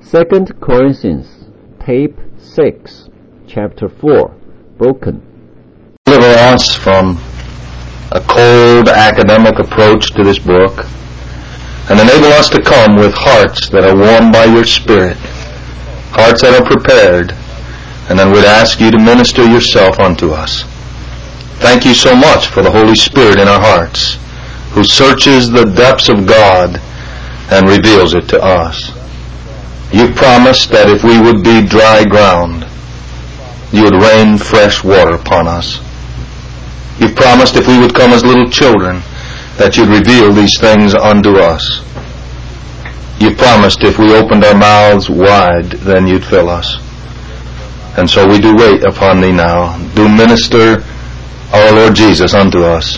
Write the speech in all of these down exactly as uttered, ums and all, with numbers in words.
Second Corinthians, tape six, chapter four, broken. Deliver us from a cold academic approach to this book, and enable us to come with hearts that are warmed by your Spirit, hearts that are prepared, and then we'd ask you to minister yourself unto us. Thank you so much for the Holy Spirit in our hearts, who searches the depths of God and reveals it to us. You've promised that if we would be dry ground, you would rain fresh water upon us. You've promised if we would come as little children, that you'd reveal these things unto us. You've promised if we opened our mouths wide, then you'd fill us. And so we do wait upon thee now. Do minister our Lord Jesus unto us.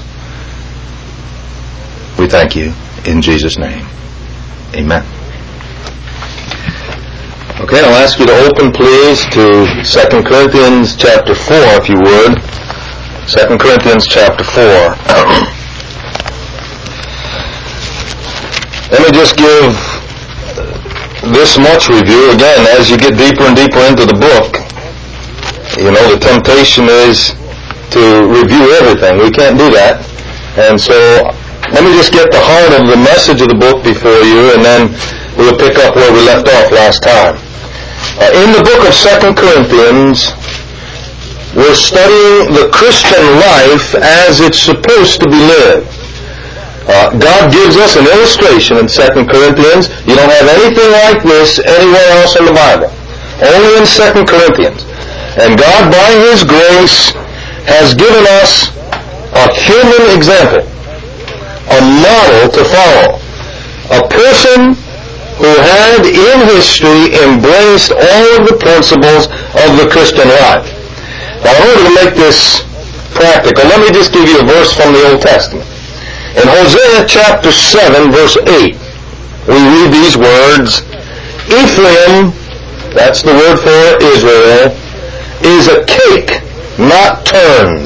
We thank you in Jesus' name. Amen. Okay, I'll ask you to open, please, to Second Corinthians chapter four, if you would. Second Corinthians chapter four. Let me just give this much review. Again, as you get deeper and deeper into the book, you know, the temptation is to review everything. We can't do that. And so, let me just get the heart of the message of the book before you, and then we'll pick up where we left off last time. Uh, in the book of Second Corinthians, we're studying the Christian life as it's supposed to be lived. Uh, God gives us an illustration in Second Corinthians. You don't have anything like this anywhere else in the Bible. Only in Second Corinthians. And God, by His grace, has given us a human example, a model to follow. A person who had in history embraced all of the principles of the Christian life. Now, in order to make this practical, let me just give you a verse from the Old Testament. In Hosea chapter seven, verse eight, we read these words, Ephraim, that's the word for Israel, is a cake not turned.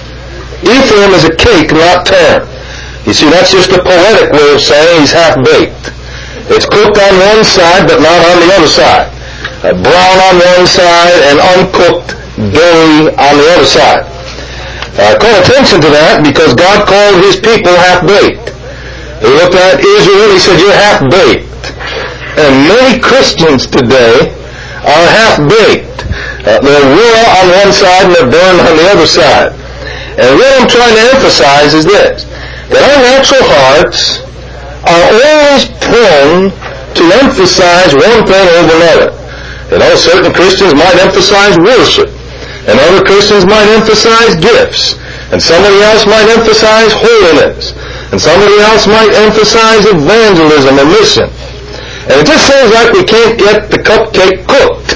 Ephraim is a cake not turned. You see, that's just a poetic way of saying he's half-baked. It's cooked on one side, but not on the other side. Uh, brown on one side and uncooked doughy on the other side. Uh, call attention to that because God called His people half-baked. He looked at Israel and He said, you're half-baked. And many Christians today are half-baked. Uh, they're raw on one side and they're burned on the other side. And what I'm trying to emphasize is this, that our natural hearts are always prone to emphasize one thing over another. You know, certain Christians might emphasize worship, and other Christians might emphasize gifts, and somebody else might emphasize holiness, and somebody else might emphasize evangelism or mission. And it just seems like we can't get the cupcake cooked.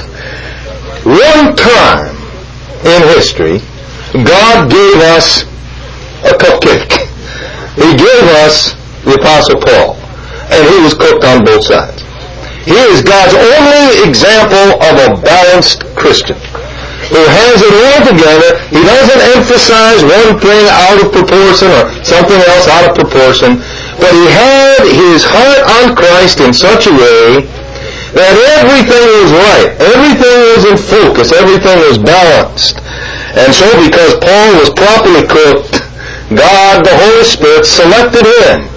One time in history, God gave us a cupcake. He gave us the Apostle Paul, and he was cooked on both sides. He is God's only example of a balanced Christian who has it all together. He doesn't emphasize one thing out of proportion or something else out of proportion, but he had his heart on Christ in such a way that everything was right, everything was in focus, everything was balanced. And so because Paul was properly cooked, God, the Holy Spirit, selected him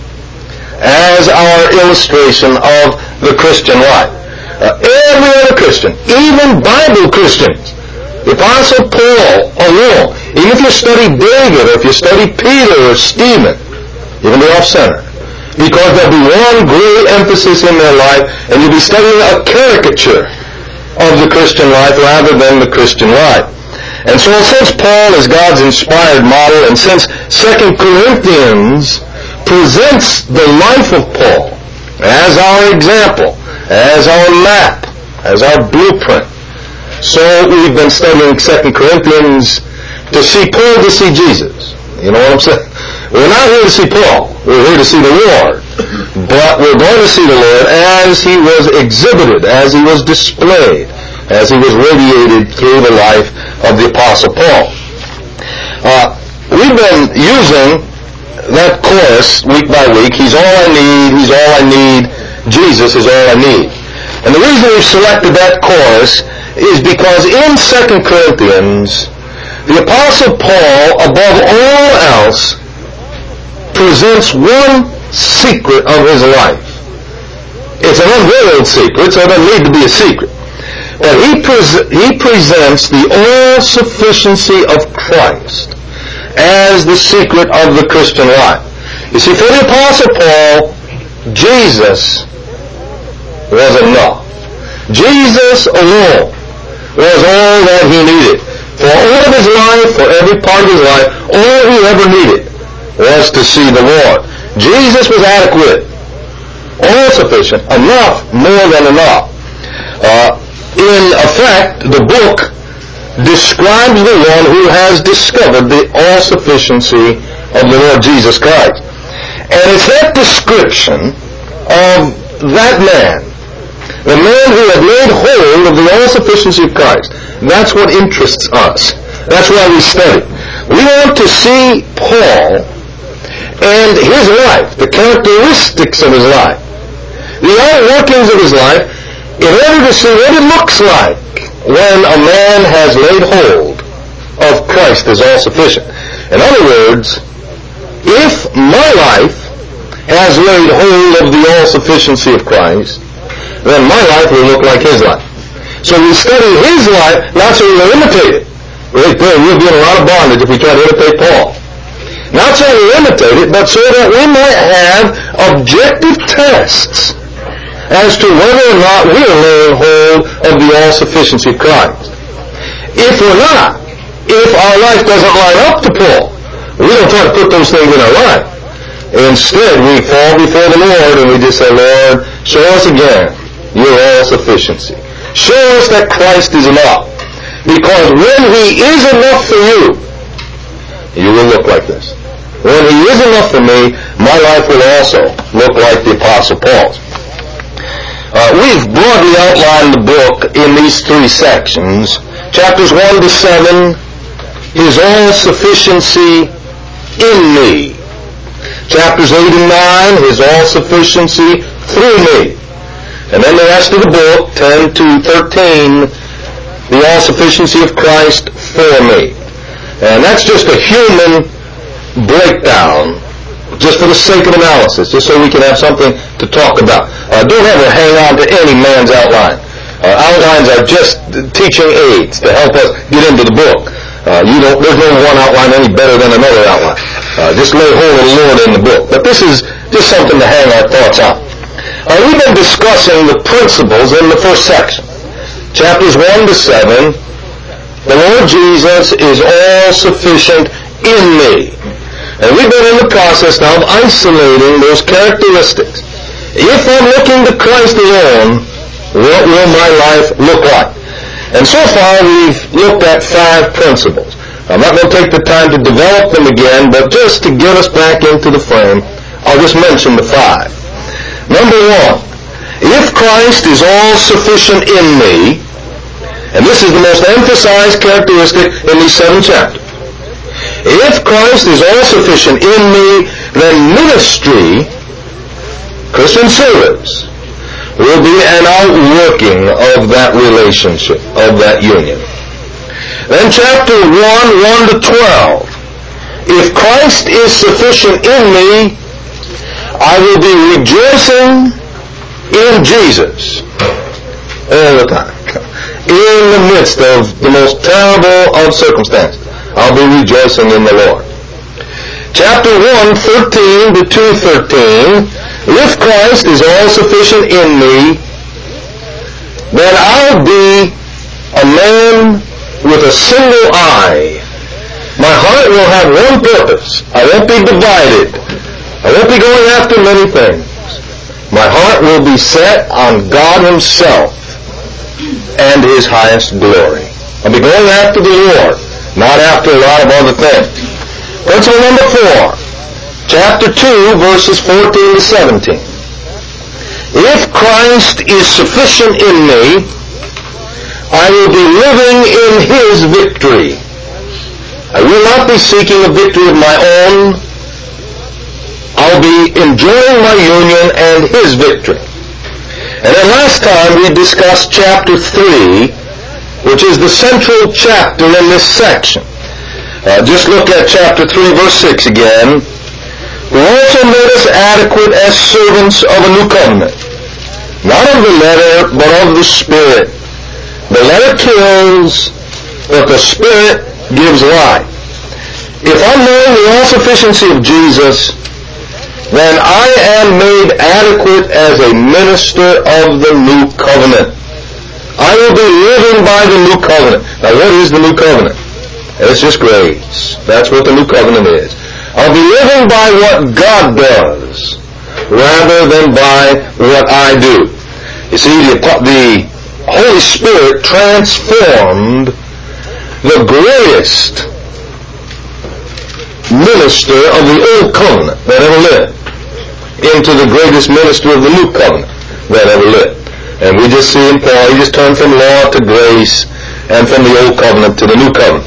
as our illustration of the Christian life. Uh, every other Christian, even Bible Christians, the Apostle Paul alone, even if you study David or if you study Peter or Stephen, you're going to be off-center. Because there'll be one great emphasis in their life, and you'll be studying a caricature of the Christian life rather than the Christian life. And so since Paul is God's inspired model, and since Second Corinthians presents the life of Paul as our example, as our map, as our blueprint, so we've been studying Second Corinthians to see Paul to see Jesus. You know what I'm saying? We're not here to see Paul. We're here to see the Lord. But we're going to see the Lord as He was exhibited, as He was displayed, as He was radiated through the life of the Apostle Paul. Uh, we've been using that chorus week by week. He's all I need, He's all I need, Jesus is all I need. And the reason we've selected that chorus is because in Second Corinthians, the Apostle Paul, above all else, presents one secret of his life. It's an unveiled secret, so it doesn't need to be a secret. But he, pres- he presents the all-sufficiency of Christ as the secret of the Christian life. You see, for the Apostle Paul, Jesus was enough. Jesus alone was all that he needed. For all of his life, for every part of his life, all he ever needed was to see the Lord. Jesus was adequate, all sufficient, enough, more than enough. Uh, in effect, the book describes the one who has discovered the all-sufficiency of the Lord Jesus Christ. And it's that description of that man, the man who had laid hold of the all-sufficiency of Christ, that's what interests us. That's why we study. We want to see Paul and his life, the characteristics of his life, the outworkings of his life, in order to see what it looks like when a man has laid hold of Christ as all-sufficient. In other words, if my life has laid hold of the all-sufficiency of Christ, then my life will look like his life. So we study his life not so we'll imitate it. Right there, we'll be in a lot of bondage if we try to imitate Paul. Not so we imitate it, but so that we might have objective tests as to whether or not we are laying hold of the all-sufficiency of Christ. If we're not, if our life doesn't line up to Paul, we don't try to put those things in our life. Instead, we fall before the Lord and we just say, Lord, show us again your all-sufficiency. Show us that Christ is enough. Because when he is enough for you, you will look like this. When he is enough for me, my life will also look like the Apostle Paul's. Uh, we've broadly outlined the book in these three sections. Chapters one to seven, his all-sufficiency in me. Chapters eight and nine, his all-sufficiency through me. And then the rest of the book, ten to thirteen, the all-sufficiency of Christ for me. And that's just a human breakdown, just for the sake of analysis, just so we can have something to talk about. Uh, don't ever hang on to any man's outline. Uh, outlines are just teaching aids to help us get into the book. Uh, you don't, there's no one outline any better than another outline. Uh, just lay hold of the Lord in the book. But this is just something to hang our thoughts on. Uh, we've been discussing the principles in the first section. Chapters one to seven, the Lord Jesus is all-sufficient in me. And we've been in the process now of isolating those characteristics. If I'm looking to Christ alone, what will my life look like? And so far we've looked at five principles. I'm not going to take the time to develop them again, but just to get us back into the frame, I'll just mention the five. Number one, if Christ is all-sufficient in me, and this is the most emphasized characteristic in these seven chapters, if Christ is all-sufficient in me, then ministry, Christian service, will be an outworking of that relationship, of that union. Then chapter one, one to twelve. If Christ is sufficient in me, I will be rejoicing in Jesus all the time. In the midst of the most terrible of circumstances, I'll be rejoicing in the Lord. Chapter one, thirteen to two thirteen. If Christ is all-sufficient in me, then I'll be a man with a single eye. My heart will have one purpose. I won't be divided. I won't be going after many things. My heart will be set on God Himself and His highest glory. I'll be going after the Lord, not after a lot of other things. Principle number four, chapter two, verses fourteen to seventeen. If Christ is sufficient in me, I will be living in His victory. I will not be seeking a victory of my own. I'll be enjoying my union and His victory. And then last time we discussed chapter three, which is the central chapter in this section. Uh, just look at chapter three, verse six again. Who also made us adequate as servants of a new covenant, not of the letter, but of the Spirit. The letter kills, but the Spirit gives life. If I'm knowing the all-sufficiency of Jesus, then I am made adequate as a minister of the new covenant. I will be living by the new covenant. Now, what is the new covenant? It's just grace. That's what the new covenant is. I'll be living by what God does rather than by what I do. You see, the, the Holy Spirit transformed the greatest minister of the old covenant that ever lived into the greatest minister of the new covenant that ever lived. And we just see in Paul, he just turned from law to grace and from the old covenant to the new covenant.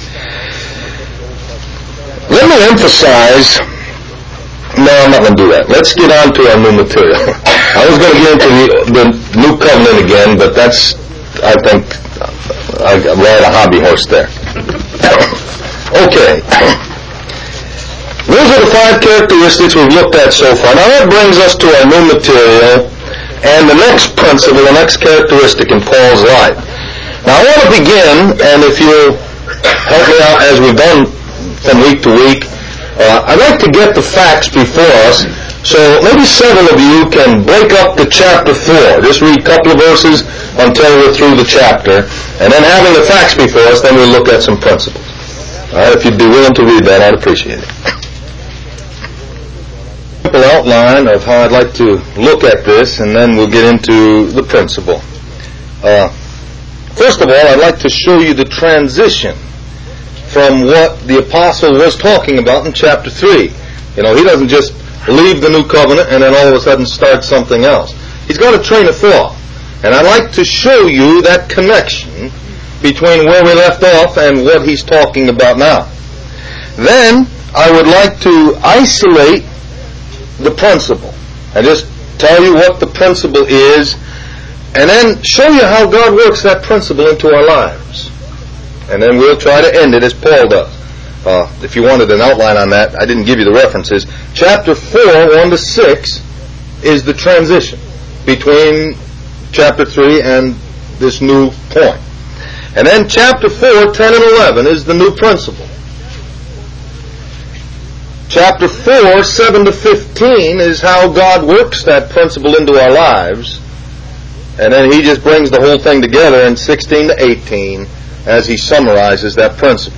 Let me emphasize, no, I'm not going to do that. Let's get on to our new material. I was going to get into the, the new covenant again, but that's, I think, I ride a hobby horse there. Okay. Those are the five characteristics we've looked at so far. Now that brings us to our new material and the next principle, the next characteristic in Paul's life. Now I want to begin, and if you'll help me out as we've done from week to week, uh, I'd like to get the facts before us, so maybe several of you can break up the chapter four. Just read a couple of verses until we're through the chapter, and then having the facts before us, then we'll look at some principles. All right, if you'd be willing to read that, I'd appreciate it. Simple outline of how I'd like to look at this, and then we'll get into the principle. Uh, first of all, I'd like to show you the transition from what the apostle was talking about in chapter three. You know, he doesn't just leave the new covenant and then all of a sudden start something else. He's got a train of thought. And I'd like to show you that connection between where we left off and what he's talking about now. Then I would like to isolate the principle and just tell you what the principle is, and then show you how God works that principle into our lives. And then we'll try to end it as Paul does. Uh, if you wanted an outline on that, I didn't give you the references. Chapter four, one to six, is the transition between chapter three and this new point. And then chapter four, ten and eleven is the new principle. Chapter four, seven to fifteen is how God works that principle into our lives. And then he just brings the whole thing together in sixteen to eighteen as he summarizes that principle.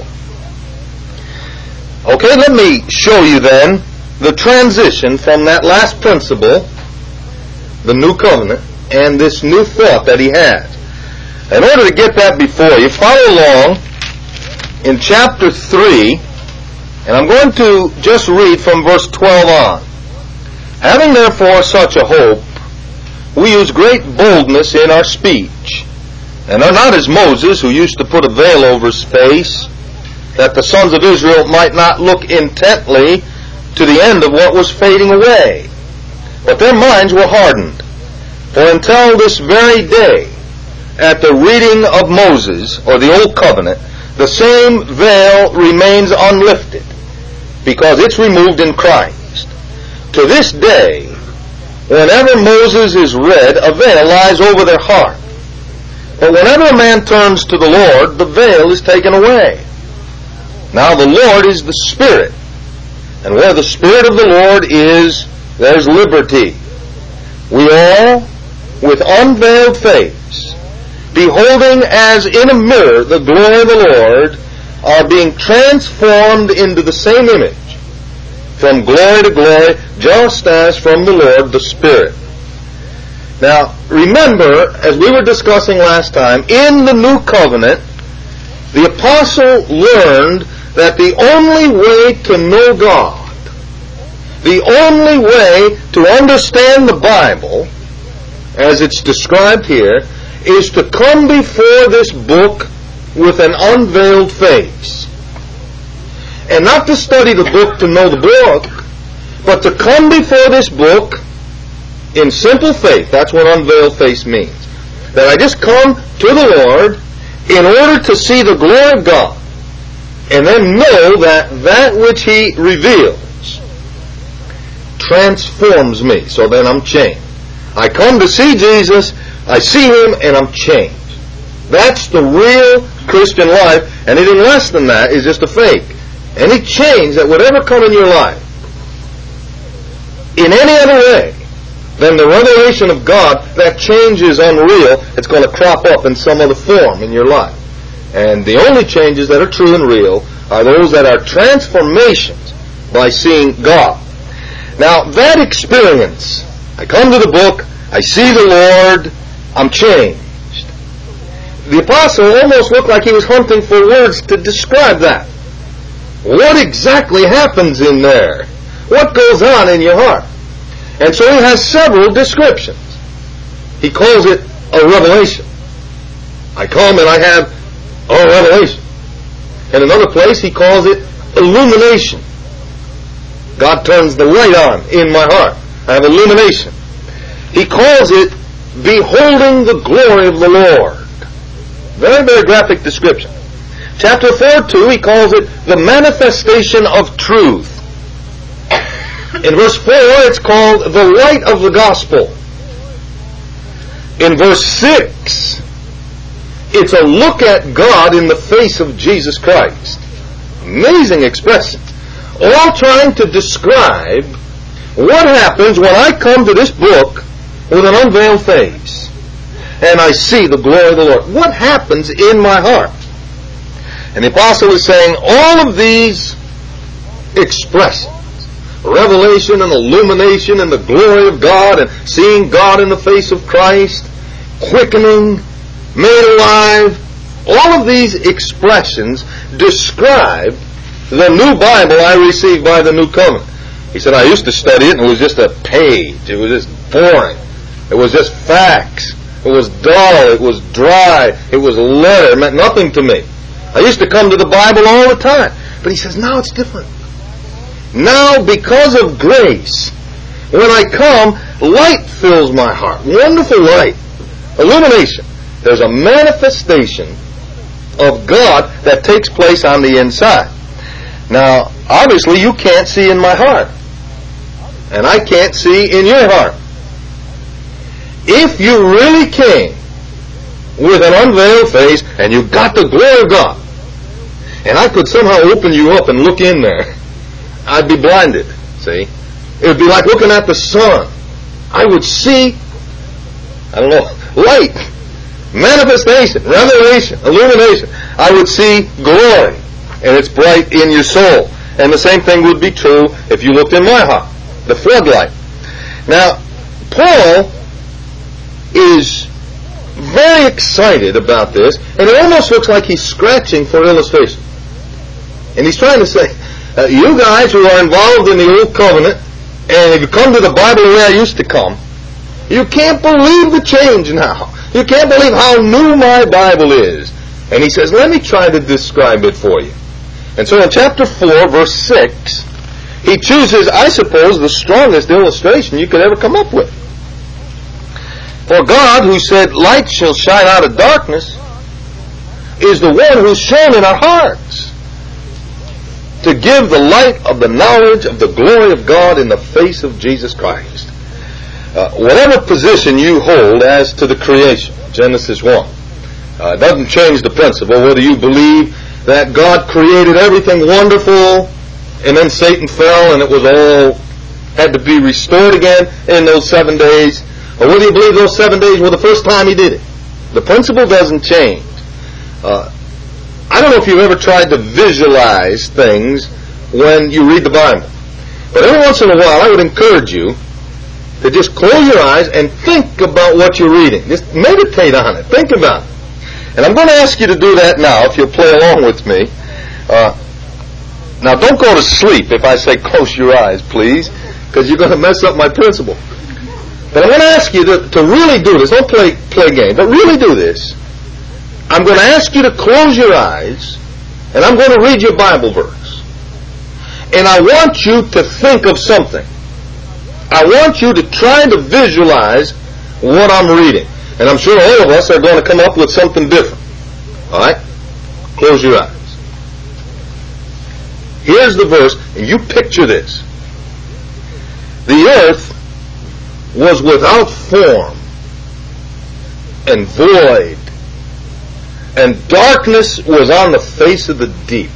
Okay, let me show you then the transition from that last principle, the new covenant, and this new thought that he has. In order to get that before you, follow along in chapter three, and I'm going to just read from verse twelve on. Having therefore such a hope, we use great boldness in our speech, and are not as Moses, who used to put a veil over his face, that the sons of Israel might not look intently to the end of what was fading away. But their minds were hardened. For until this very day, at the reading of Moses, or the Old Covenant, the same veil remains unlifted, because it's removed in Christ. To this day, whenever Moses is read, a veil lies over their heart. But whenever a man turns to the Lord, the veil is taken away. Now the Lord is the Spirit, and where the Spirit of the Lord is, there's liberty. We all, with unveiled face, beholding as in a mirror the glory of the Lord, are being transformed into the same image, from glory to glory, just as from the Lord the Spirit. Now, remember, as we were discussing last time, in the New Covenant, the apostle learned that the only way to know God, the only way to understand the Bible, as it's described here, is to come before this book with an unveiled face. And not to study the book to know the book, but to come before this book in simple faith. That's what unveiled face means. That I just come to the Lord in order to see the glory of God, and then know that that which He reveals transforms me, so then I'm changed. I come to see Jesus, I see Him, and I'm changed. That's the real Christian life, and anything less than that is just a fake. Any change that would ever come in your life in any other way than the revelation of God, that change is unreal. It's going to crop up in some other form in your life. And the only changes that are true and real are those that are transformations by seeing God. Now, that experience, I come to the book, I see the Lord, I'm changed. The apostle almost looked like he was hunting for words to describe that. What exactly happens in there? What goes on in your heart? And so he has several descriptions. He calls it a revelation. I come and I have a revelation. In another place he calls it illumination. God turns the light on in my heart. I have illumination. He calls it beholding the glory of the Lord. Very, very graphic description. Chapter four, two, he calls it the manifestation of truth. In verse four, it's called the light of the gospel. In verse six, it's a look at God in the face of Jesus Christ. Amazing expression. All trying to describe what happens when I come to this book with an unveiled face and I see the glory of the Lord. What happens in my heart? And the apostle is saying all of these expressions, revelation and illumination and the glory of God and seeing God in the face of Christ, quickening, made alive, all of these expressions describe the new Bible I received by the new covenant. He said, I used to study it and it was just a page. It was just boring. It was just facts. It was dull. It was dry. It was a letter. It meant nothing to me. I used to come to the Bible all the time. But he says, now it's different. Now, because of grace, when I come, light fills my heart. Wonderful light. Illumination. There's a manifestation of God that takes place on the inside. Now, obviously, you can't see in my heart. And I can't see in your heart. If you really came with an unveiled face and you got the glory of God, and I could somehow open you up and look in there, I'd be blinded, see? It would be like looking at the sun. I would see, I don't know, light, manifestation, revelation, illumination. I would see glory, and it's bright in your soul. And the same thing would be true if you looked in my heart, the floodlight. Now, Paul is very excited about this, and it almost looks like he's scratching for illustration. And he's trying to say, uh, you guys who are involved in the Old Covenant, and if you come to the Bible the way I used to come, you can't believe the change now. You can't believe how new my Bible is. And he says, let me try to describe it for you. And so in chapter four, verse six, he chooses, I suppose, the strongest illustration you could ever come up with. For God, who said, light shall shine out of darkness, is the one who's shown in our hearts to give the light of the knowledge of the glory of God in the face of Jesus Christ. Uh, whatever position you hold as to the creation, Genesis one, uh, doesn't change the principle whether you believe that God created everything wonderful and then Satan fell and it was all had to be restored again in those seven days, or whether you believe those seven days were the first time he did it. The principle doesn't change. Uh, I don't know if you've ever tried to visualize things when you read the Bible. But every once in a while I would encourage you to just close your eyes and think about what you're reading. Just meditate on it. Think about it. And I'm going to ask you to do that now if you'll play along with me. Uh, now don't go to sleep if I say close your eyes, please, because you're going to mess up my principle. But I'm going to ask you to, to really do this. Don't play play game, but really do this. I'm going to ask you to close your eyes, and I'm going to read your Bible verse. And I want you to think of something. I want you to try to visualize what I'm reading. And I'm sure all of us are going to come up with something different. All right? Close your eyes. Here's the verse, and you picture this. The earth was without form and void, and darkness was on the face of the deep.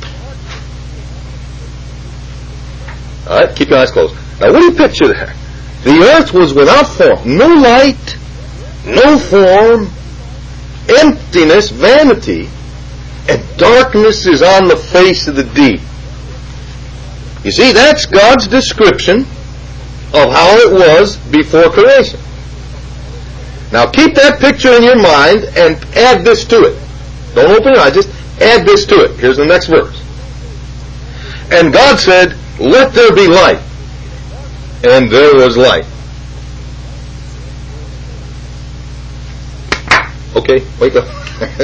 All right, keep your eyes closed. Now, what do you picture there? The earth was without form, no light, no form, emptiness, vanity, and darkness is on the face of the deep. You see, that's God's description of how it was before creation. Now keep that picture in your mind and add this to it. Don't open your eyes, just add this to it. Here's the next verse. And God said, let there be light. And there was light. Okay, wake up.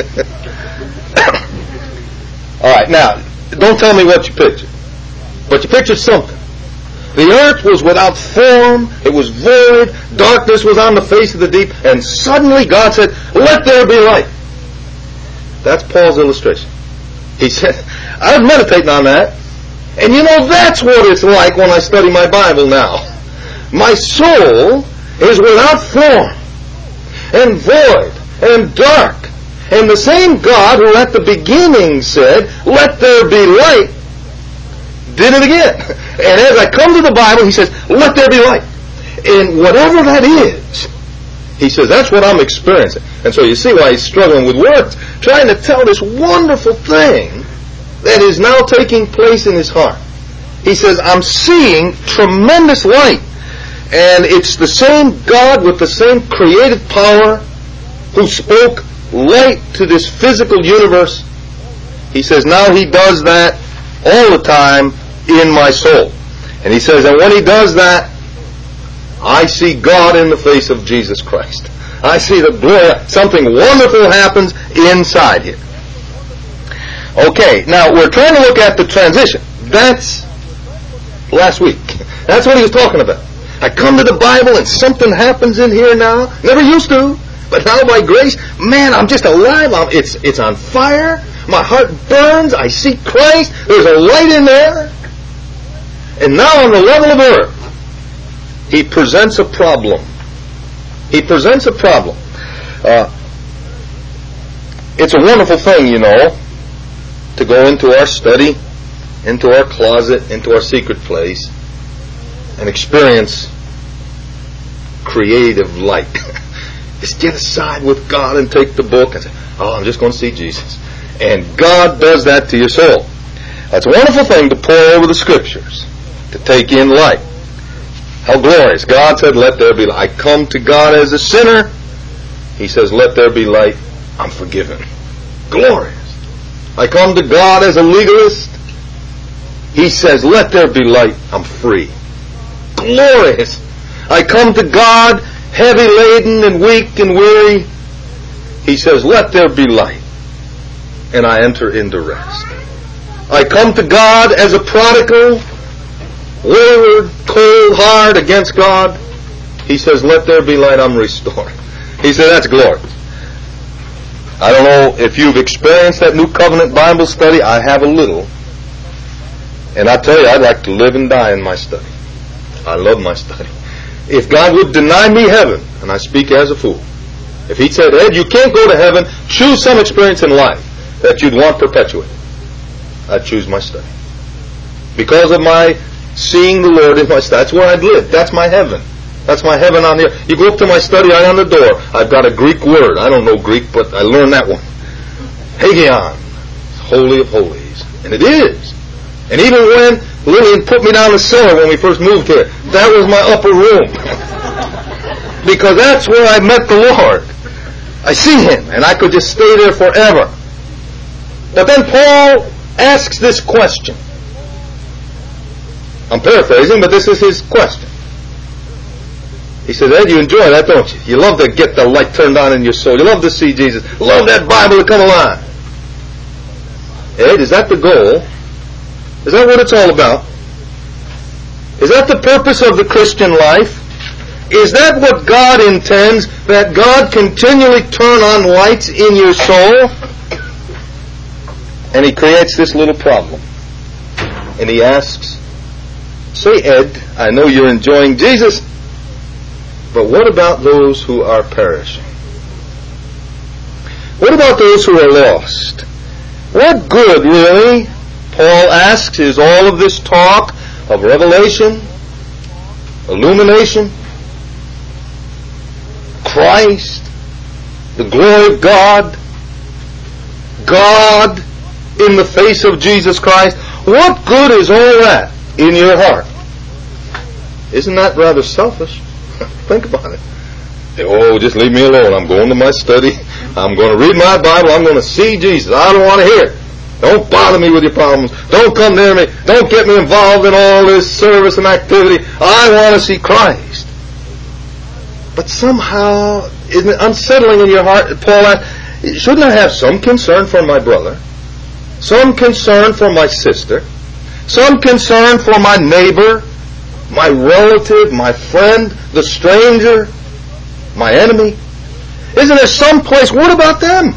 Alright, now, don't tell me what you pictured. But you pictured something. The earth was without form, it was void, darkness was on the face of the deep, and suddenly God said, let there be light. That's Paul's illustration. He said, I was meditating on that, and you know, that's what it's like when I study my Bible now. My soul is without form, and void, and dark. And the same God who at the beginning said, let there be light, did it again. And as I come to the Bible, he says, let there be light. And whatever that is, he says, that's what I'm experiencing. And so you see why he's struggling with words, trying to tell this wonderful thing that is now taking place in his heart. He says, I'm seeing tremendous light. And it's the same God with the same creative power who spoke light to this physical universe. He says, now he does that all the time in my soul. And he says, and when he does that, I see God in the face of Jesus Christ. I see the glory. Something wonderful happens inside here. Okay, now we're trying to look at the transition. That's last week. That's what he was talking about. I come to the Bible and something happens in here now. Never used to, but now by grace, man, I'm just alive. I'm, it's it's on fire. My heart burns. I see Christ. There's a light in there. And now on the level of earth, he presents a problem. He presents a problem. Uh, it's a wonderful thing, you know, to go into our study, into our closet, into our secret place, and experience creative light. Just get aside with God and take the book and say, oh, I'm just going to see Jesus. And God does that to your soul. That's a wonderful thing to pour over the Scriptures, to take in light. How glorious. God said, let there be light. I come to God as a sinner. He says, let there be light. I'm forgiven. Glorious. I come to God as a legalist. He says, let there be light. I'm free. Glorious. I come to God heavy laden and weak and weary. He says, let there be light. And I enter into rest. I come to God as a prodigal, wayward, cold, hard against God. He says, let there be light, I'm restored. He said, that's glorious. I don't know if you've experienced that New Covenant Bible study. I have a little. And I tell you, I'd like to live and die in my study. I love my study. If God would deny me heaven, and I speak as a fool, if He said, Ed, you can't go to heaven, choose some experience in life that you'd want perpetuated, I'd choose my study. Because of my seeing the Lord in my study. That's where I'd live. That's my heaven. That's my heaven on the earth. You go up to my study right on the door. I've got a Greek word. I don't know Greek, but I learned that one. Hagion. Holy of Holies. And it is. And even when Lillian put me down the cellar when we first moved here, that was my upper room. Because that's where I met the Lord. I see Him, and I could just stay there forever. But then Paul asks this question. I'm paraphrasing, but this is his question. He says, Ed, you enjoy that, don't you? You love to get the light turned on in your soul. You love to see Jesus. Love that Bible to come alive. Ed, is that the goal? Is that what it's all about? Is that the purpose of the Christian life? Is that what God intends? That God continually turn on lights in your soul? And He creates this little problem. And He asks, say, Ed, I know you're enjoying Jesus, but what about those who are perishing? What about those who are lost? What good, really, Paul asks, is all of this talk of revelation, illumination, Christ, the glory of God, God in the face of Jesus Christ? What good is all that in your heart? Isn't that rather selfish? Think about it. Oh, just leave me alone. I'm going to my study. I'm going to read my Bible. I'm going to see Jesus. I don't want to hear it. Don't bother me with your problems. Don't come near me. Don't get me involved in all this service and activity. I want to see Christ. But somehow, isn't it unsettling in your heart, Paul asks, shouldn't I have some concern for my brother? Some concern for my sister? Some concern for my neighbor? My relative? My friend? The stranger? My enemy? Isn't there some place? What about them?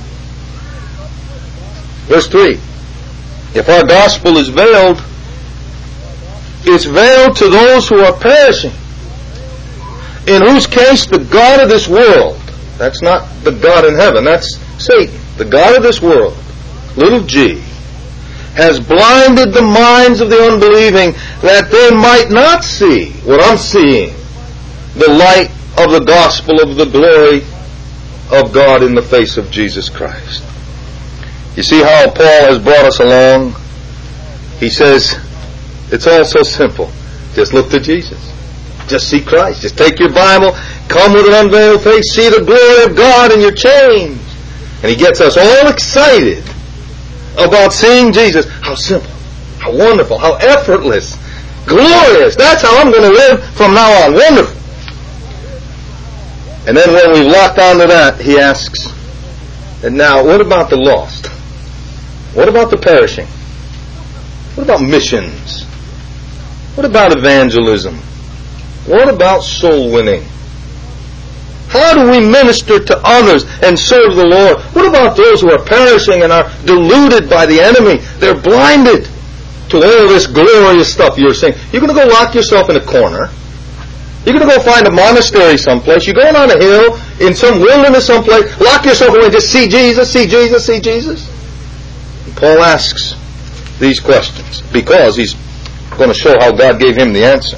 Verse three. If our gospel is veiled, it's veiled to those who are perishing, in whose case the God of this world, that's not the God in heaven, that's Satan, the God of this world, little g, has blinded the minds of the unbelieving that they might not see what I'm seeing, the light of the gospel of the glory of God in the face of Jesus Christ. You see how Paul has brought us along? He says, it's all so simple. Just look to Jesus. Just see Christ. Just take your Bible, come with an unveiled face, see the glory of God, and you're changed. And he gets us all excited about seeing Jesus. How simple, how wonderful, how effortless, glorious. That's how I'm going to live from now on. Wonderful. And then when we've locked onto that, he asks, and now what about the lost? What about the perishing? What about missions? What about evangelism? What about soul winning? How do we minister to others and serve the Lord? What about those who are perishing and are deluded by the enemy? They're blinded to all this glorious stuff you're saying. You're going to go lock yourself in a corner. You're going to go find a monastery someplace. You're going on a hill in some wilderness someplace. Lock yourself away and just see Jesus, see Jesus, see Jesus. And Paul asks these questions because he's going to show how God gave him the answer.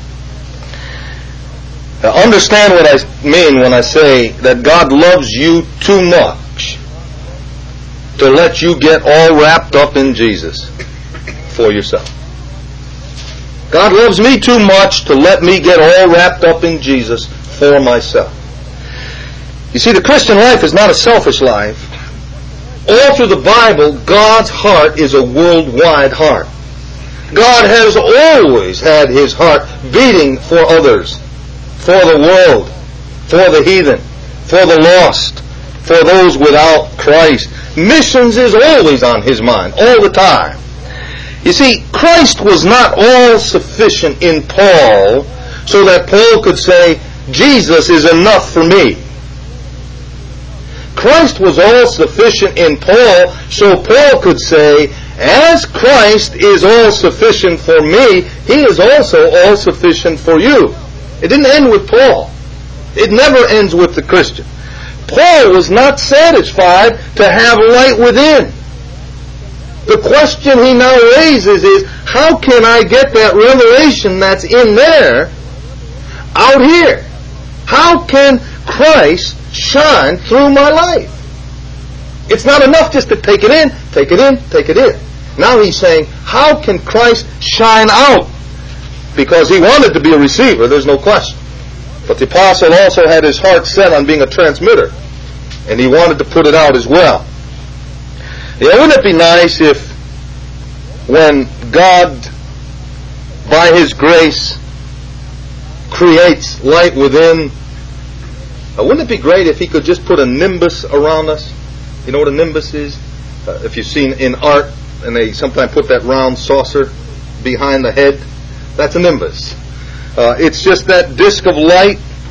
Now, understand what I mean when I say that God loves you too much to let you get all wrapped up in Jesus for yourself. God loves me too much to let me get all wrapped up in Jesus for myself. You see, the Christian life is not a selfish life. All through the Bible, God's heart is a worldwide heart. God has always had His heart beating for others, for the world, for the heathen, for the lost, for those without Christ. Missions is always on His mind, all the time. You see, Christ was not all sufficient in Paul so that Paul could say, Jesus is enough for me. Christ was all sufficient in Paul so Paul could say, as Christ is all sufficient for me, He is also all sufficient for you. It didn't end with Paul. It never ends with the Christian. Paul was not satisfied to have light within. The question he now raises is, how can I get that revelation that's in there out here? How can Christ shine through my life? It's not enough just to take it in, take it in, take it in. Now he's saying, how can Christ shine out? Because he wanted to be a receiver, there's no question. But the apostle also had his heart set on being a transmitter. And he wanted to put it out as well. Yeah, wouldn't it be nice if when God, by His grace, creates light within, uh, wouldn't it be great if He could just put a nimbus around us? You know what a nimbus is? Uh, if you've seen in art, and they sometimes put that round saucer behind the head, that's a nimbus. Uh, it's just that disc of light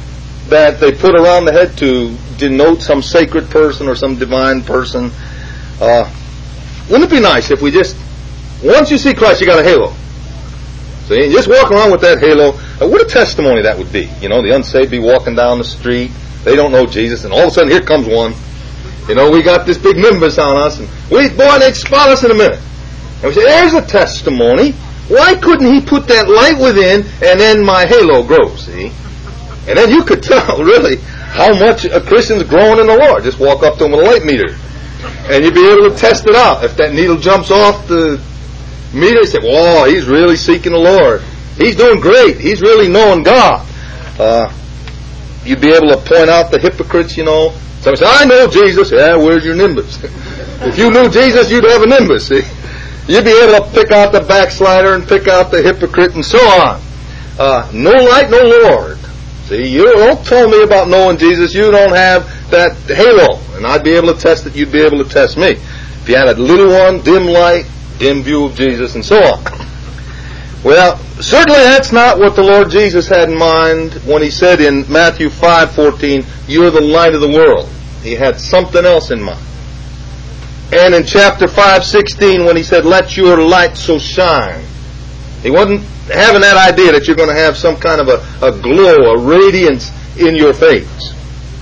that they put around the head to denote some sacred person or some divine person. Uh, wouldn't it be nice if we just, once you see Christ, you got a halo. See, and just walk around with that halo. Uh, what a testimony that would be. You know, the unsaved be walking down the street. They don't know Jesus, and all of a sudden here comes one. You know, we got this big nimbus on us, and we, boy, they'd spot us in a minute. And we say, there's a testimony. Why couldn't he put that light within, and then my halo grows, see? And then you could tell, really, how much a Christian's growing in the Lord. Just walk up to him with a light meter. And you'd be able to test it out. If that needle jumps off the meter, you say, whoa, he's really seeking the Lord. He's doing great. He's really knowing God. Uh, you'd be able to point out the hypocrites, you know. Somebody say, I know Jesus. Yeah, where's your nimbus? If you knew Jesus, you'd have a nimbus, see? You'd be able to pick out the backslider and pick out the hypocrite and so on. Uh, no light, no Lord. See, you don't tell me about knowing Jesus. You don't have that halo. And I'd be able to test it. You'd be able to test me. If you had a little one, dim light, dim view of Jesus, and so on. Well, certainly that's not what the Lord Jesus had in mind when he said in Matthew five fourteen, you're the light of the world. He had something else in mind. And in chapter five sixteen, when he said, let your light so shine, he wasn't having that idea that you're going to have some kind of a, a glow, a radiance in your face.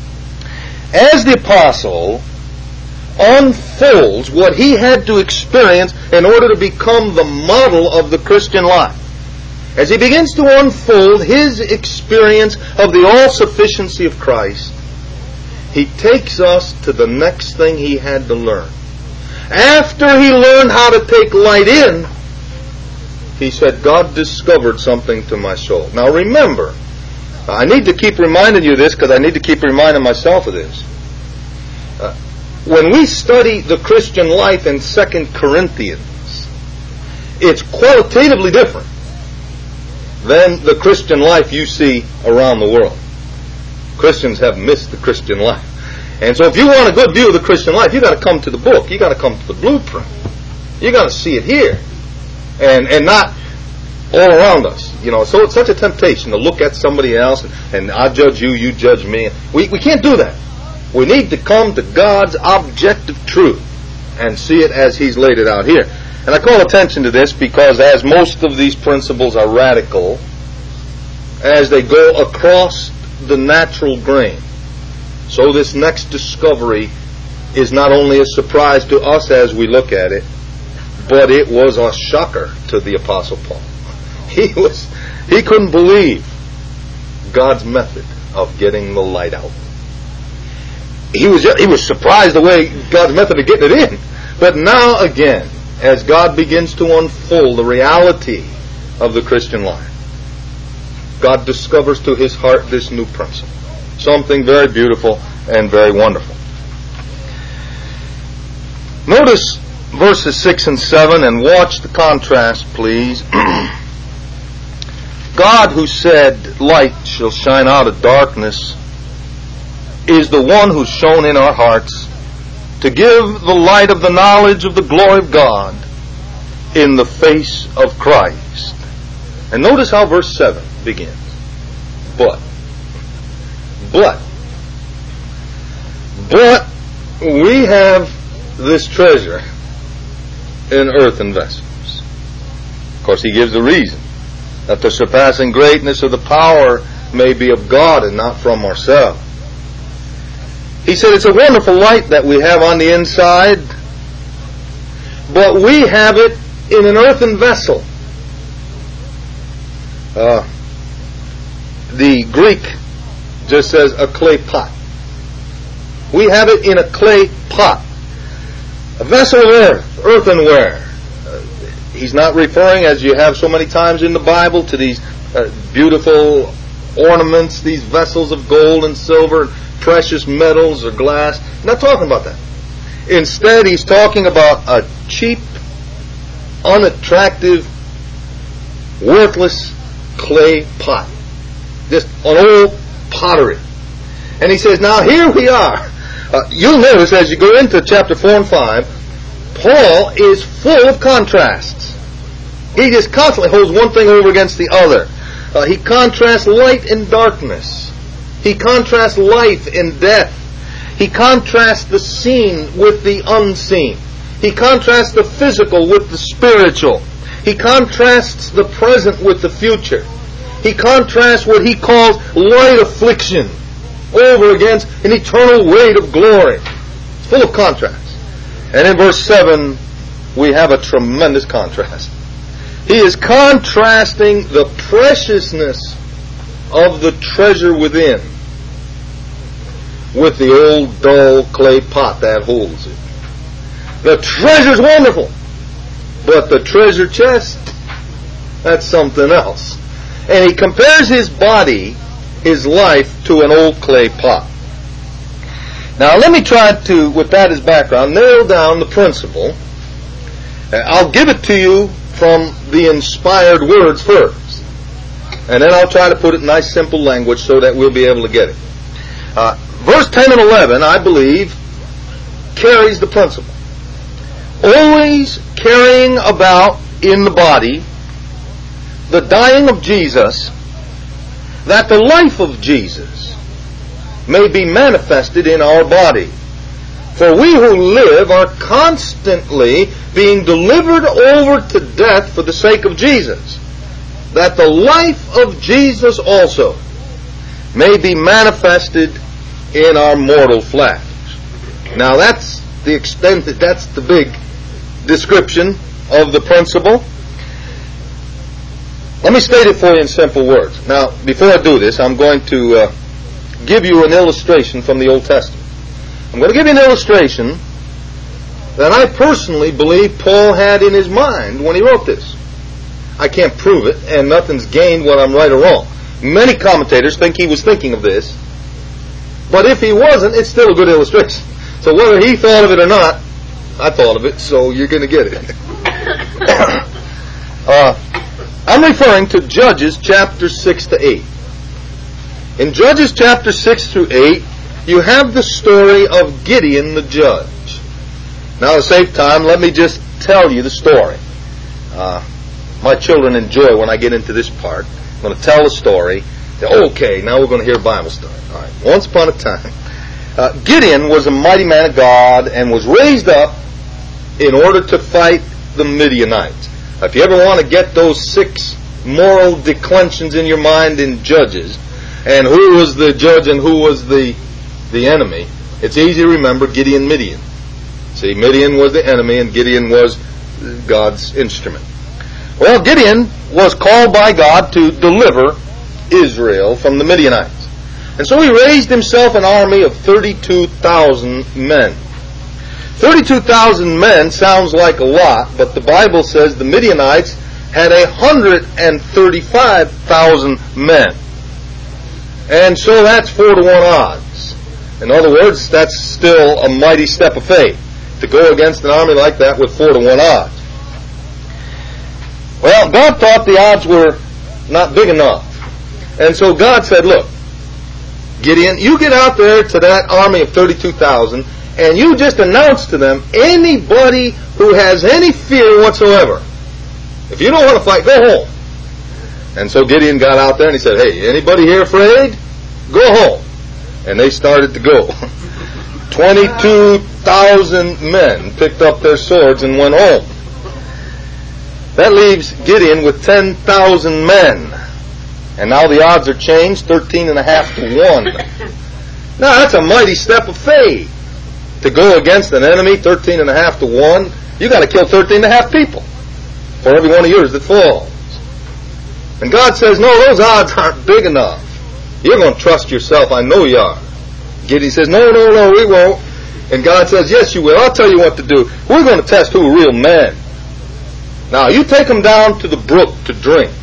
As the apostle unfolds what he had to experience in order to become the model of the Christian life, as he begins to unfold his experience of the all-sufficiency of Christ, he takes us to the next thing he had to learn. After he learned how to take light in, he said, God discovered something to my soul. Now remember, I need to keep reminding you of this because I need to keep reminding myself of this. Uh, when we study the Christian life in Second Corinthians, it's qualitatively different than the Christian life you see around the world. Christians have missed the Christian life. And so if you want a good view of the Christian life, you've got to come to the book. You've got to come to the blueprint. You've got to see it here. And and not all around us. You know, so it's such a temptation to look at somebody else and, and I judge you, you judge me. We we can't do that. We need to come to God's objective truth and see it as He's laid it out here. And I call attention to this because as most of these principles are radical, as they go across the natural grain, so this next discovery is not only a surprise to us as we look at it, but it was a shocker to the Apostle Paul. He was he couldn't believe God's method of getting the light out. He was he was surprised the way God's method of getting it in. But now again, as God begins to unfold the reality of the Christian life, God discovers to his heart this new principle. Something very beautiful and very wonderful. Notice verses six and seven and watch the contrast, please. God who said, light shall shine out of darkness, is the one who's shown in our hearts to give the light of the knowledge of the glory of God in the face of Christ. And notice how verse seven begins. But. But. But we have this treasure in earthen vessels. Of course, he gives the reason. That the surpassing greatness of the power may be of God and not from ourselves. He said it's a wonderful light that we have on the inside, but we have it in an earthen vessel. Uh, the Greek just says a clay pot. We have it in a clay pot. A vessel of earth, earthenware. Uh, he's not referring, as you have so many times in the Bible, to these uh, beautiful ornaments, these vessels of gold and silver, precious metals or glass. He's not talking about that. Instead, he's talking about a cheap, unattractive, worthless clay pot. Just an old pottery. And he says, now here we are. Uh, you'll notice as you go into chapter four and five, Paul is full of contrasts. He just constantly holds one thing over against the other. Uh, he contrasts light and darkness. He contrasts life and death. He contrasts the seen with the unseen. He contrasts the physical with the spiritual. He contrasts the present with the future. He contrasts what he calls light affliction over against an eternal weight of glory. It's full of contrast. And in verse seven, we have a tremendous contrast. He is contrasting the preciousness of the treasure within with the old dull clay pot that holds it. The treasure's wonderful, but the treasure chest, that's something else. And he compares his body, his life, to an old clay pot. Now let me try to, with that as background, nail down the principle. I'll give it to you from the inspired words first, and then I'll try to put it in nice simple language so that we'll be able to get it. Uh, verse ten and eleven, I believe, carries the principle. Always carrying about in the body the dying of Jesus, that the life of Jesus may be manifested in our body. For we who live are constantly being delivered over to death for the sake of Jesus, that the life of Jesus also may be manifested in our mortal flesh. Now that's the extent, that's the big description of the principle. Let me state it for you in simple words. Now, before I do this, I'm going to uh, give you an illustration from the Old Testament. I'm going to give you an illustration that I personally believe Paul had in his mind when he wrote this. I can't prove it, and nothing's gained whether I'm right or wrong. Many commentators think he was thinking of this, but if he wasn't, it's still a good illustration. So whether he thought of it or not, I thought of it, so you're going to get it. uh, I'm referring to Judges chapter six to eight. In Judges chapter six through eight, you have the story of Gideon the judge. Now, to save time, let me just tell you the story. Uh, my children enjoy when I get into this part. I'm going to tell the story. Okay, now we're going to hear a Bible story. All right. Once upon a time, uh, Gideon was a mighty man of God and was raised up in order to fight the Midianites. Now, if you ever want to get those six moral declensions in your mind in Judges, and who was the judge and who was the the enemy, it's easy to remember Gideon, Midian. See, Midian was the enemy and Gideon was God's instrument. Well, Gideon was called by God to deliver Israel from the Midianites. And so he raised himself an army of thirty-two thousand men. thirty-two thousand men sounds like a lot, but the Bible says the Midianites had one hundred thirty-five thousand men. And so that's four to one odds. In other words, that's still a mighty step of faith to go against an army like that with four to one odds. Well, God thought the odds were not big enough. And so God said, look, Gideon, you get out there to that army of thirty-two thousand and you just announce to them, anybody who has any fear whatsoever, if you don't want to fight, go home. And so Gideon got out there and he said, hey, anybody here afraid? Go home. And they started to go. twenty-two thousand men picked up their swords and went home. That leaves Gideon with ten thousand men. And now the odds are changed, thirteen and a half to one. Now that's a mighty step of faith. To go against an enemy, thirteen and a half to one, you got to kill thirteen and a half people for every one of yours that falls. And God says, no, those odds aren't big enough. You're going to trust yourself, I know you are. Gideon says, no, no, no, we won't. And God says, yes, you will. I'll tell you what to do. We're going to test who are real men. Now, you take them down to the brook to drink.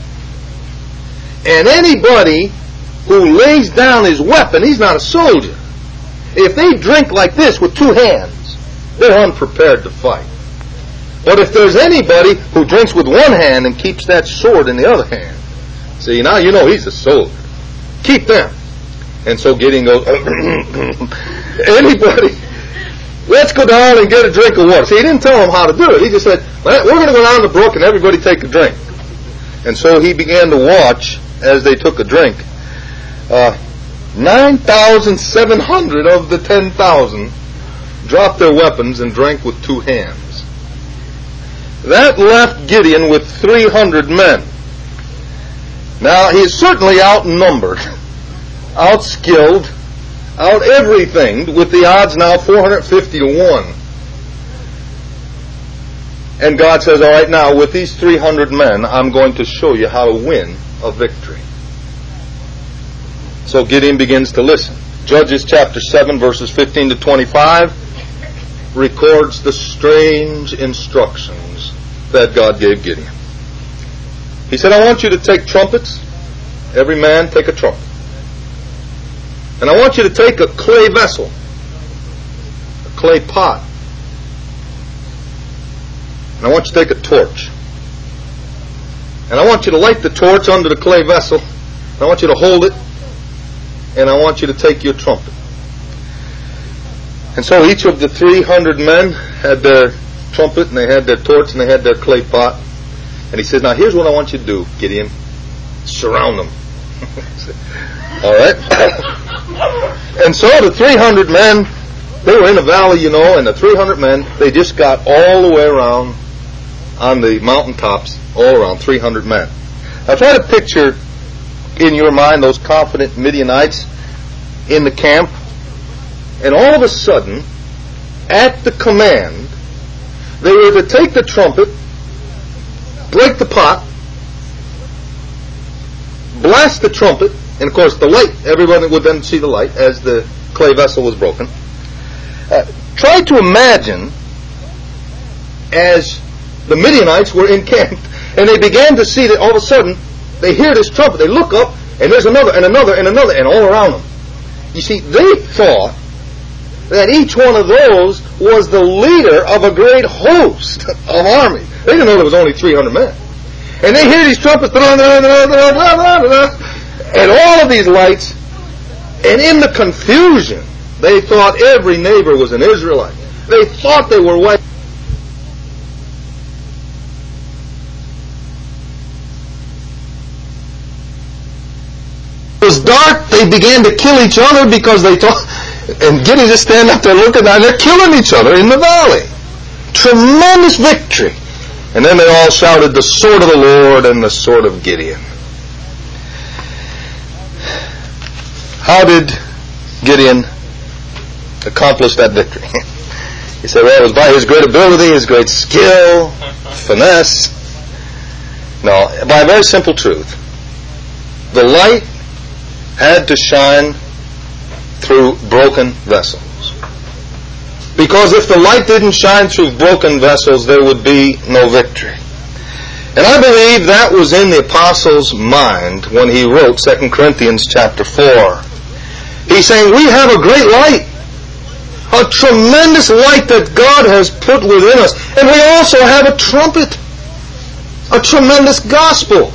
And anybody who lays down his weapon, he's not a soldier. If they drink like this with two hands, they're unprepared to fight. But if there's anybody who drinks with one hand and keeps that sword in the other hand, see, now you know he's a soldier. Keep them. And so Gideon goes, anybody, let's go down and get a drink of water. See, he didn't tell them how to do it. He just said, we're going to go down the brook and everybody take a drink. And so he began to watch as they took a drink. Uh, nine thousand seven hundred of the ten thousand dropped their weapons and drank with two hands. That left Gideon with three hundred men. Now, he is certainly outnumbered, outskilled, out everything, with the odds now four hundred fifty to one. And God says, all right, now with these three hundred men, I'm going to show you how to win a victory. So Gideon begins to listen. Judges chapter seven, verses fifteen to twenty-five records the strange instructions that God gave Gideon. He said, I want you to take trumpets. Every man take a trumpet. And I want you to take a clay vessel, a clay pot. And I want you to take a torch. And I want you to light the torch under the clay vessel. And I want you to hold it. And I want you to take your trumpet. And so each of the three hundred men had their trumpet, and they had their torch, and they had their clay pot. And he says, now here's what I want you to do, Gideon. Surround them. All right? And so the three hundred men, they were in a valley, you know, and the three hundred men, they just got all the way around on the mountaintops, all around, three hundred men. Now try to picture in your mind those confident Midianites in the camp, and all of a sudden, at the command, they were to take the trumpet, break the pot, blast the trumpet, and of course the light, everyone would then see the light as the clay vessel was broken. Uh, try to imagine as the Midianites were encamped, and they began to see that all of a sudden, they hear this trumpet, they look up, and there's another, and another, and another, and all around them. You see, they thought that each one of those was the leader of a great host of army. They didn't know there was only three hundred men. And they hear these trumpets, and all of these lights, and in the confusion, they thought every neighbor was an Israelite. They thought they were white. It was dark. They began to kill each other because they thought, and Gideon just stand up there looking, and they're killing each other in the valley. Tremendous victory. And then they all shouted, the sword of the Lord and the sword of Gideon. How did Gideon accomplish that victory? He said, well, it was by his great ability, his great skill, finesse. No, by a very simple truth. The light had to shine through broken vessels. Because if the light didn't shine through broken vessels, there would be no victory. And I believe that was in the apostle's mind when he wrote Second Corinthians chapter four. He's saying, we have a great light. A tremendous light that God has put within us. And we also have a trumpet. A tremendous gospel.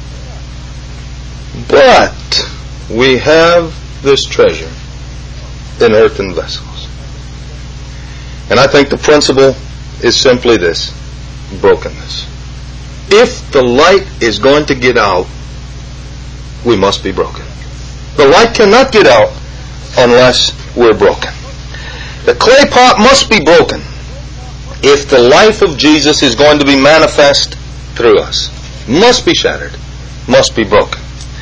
But we have this treasure in earthen vessels. And I think the principle is simply this: brokenness. If the light is going to get out, we must be broken. The light cannot get out unless we're broken. The clay pot must be broken if the life of Jesus is going to be manifest through us. Must be shattered. Must be broken.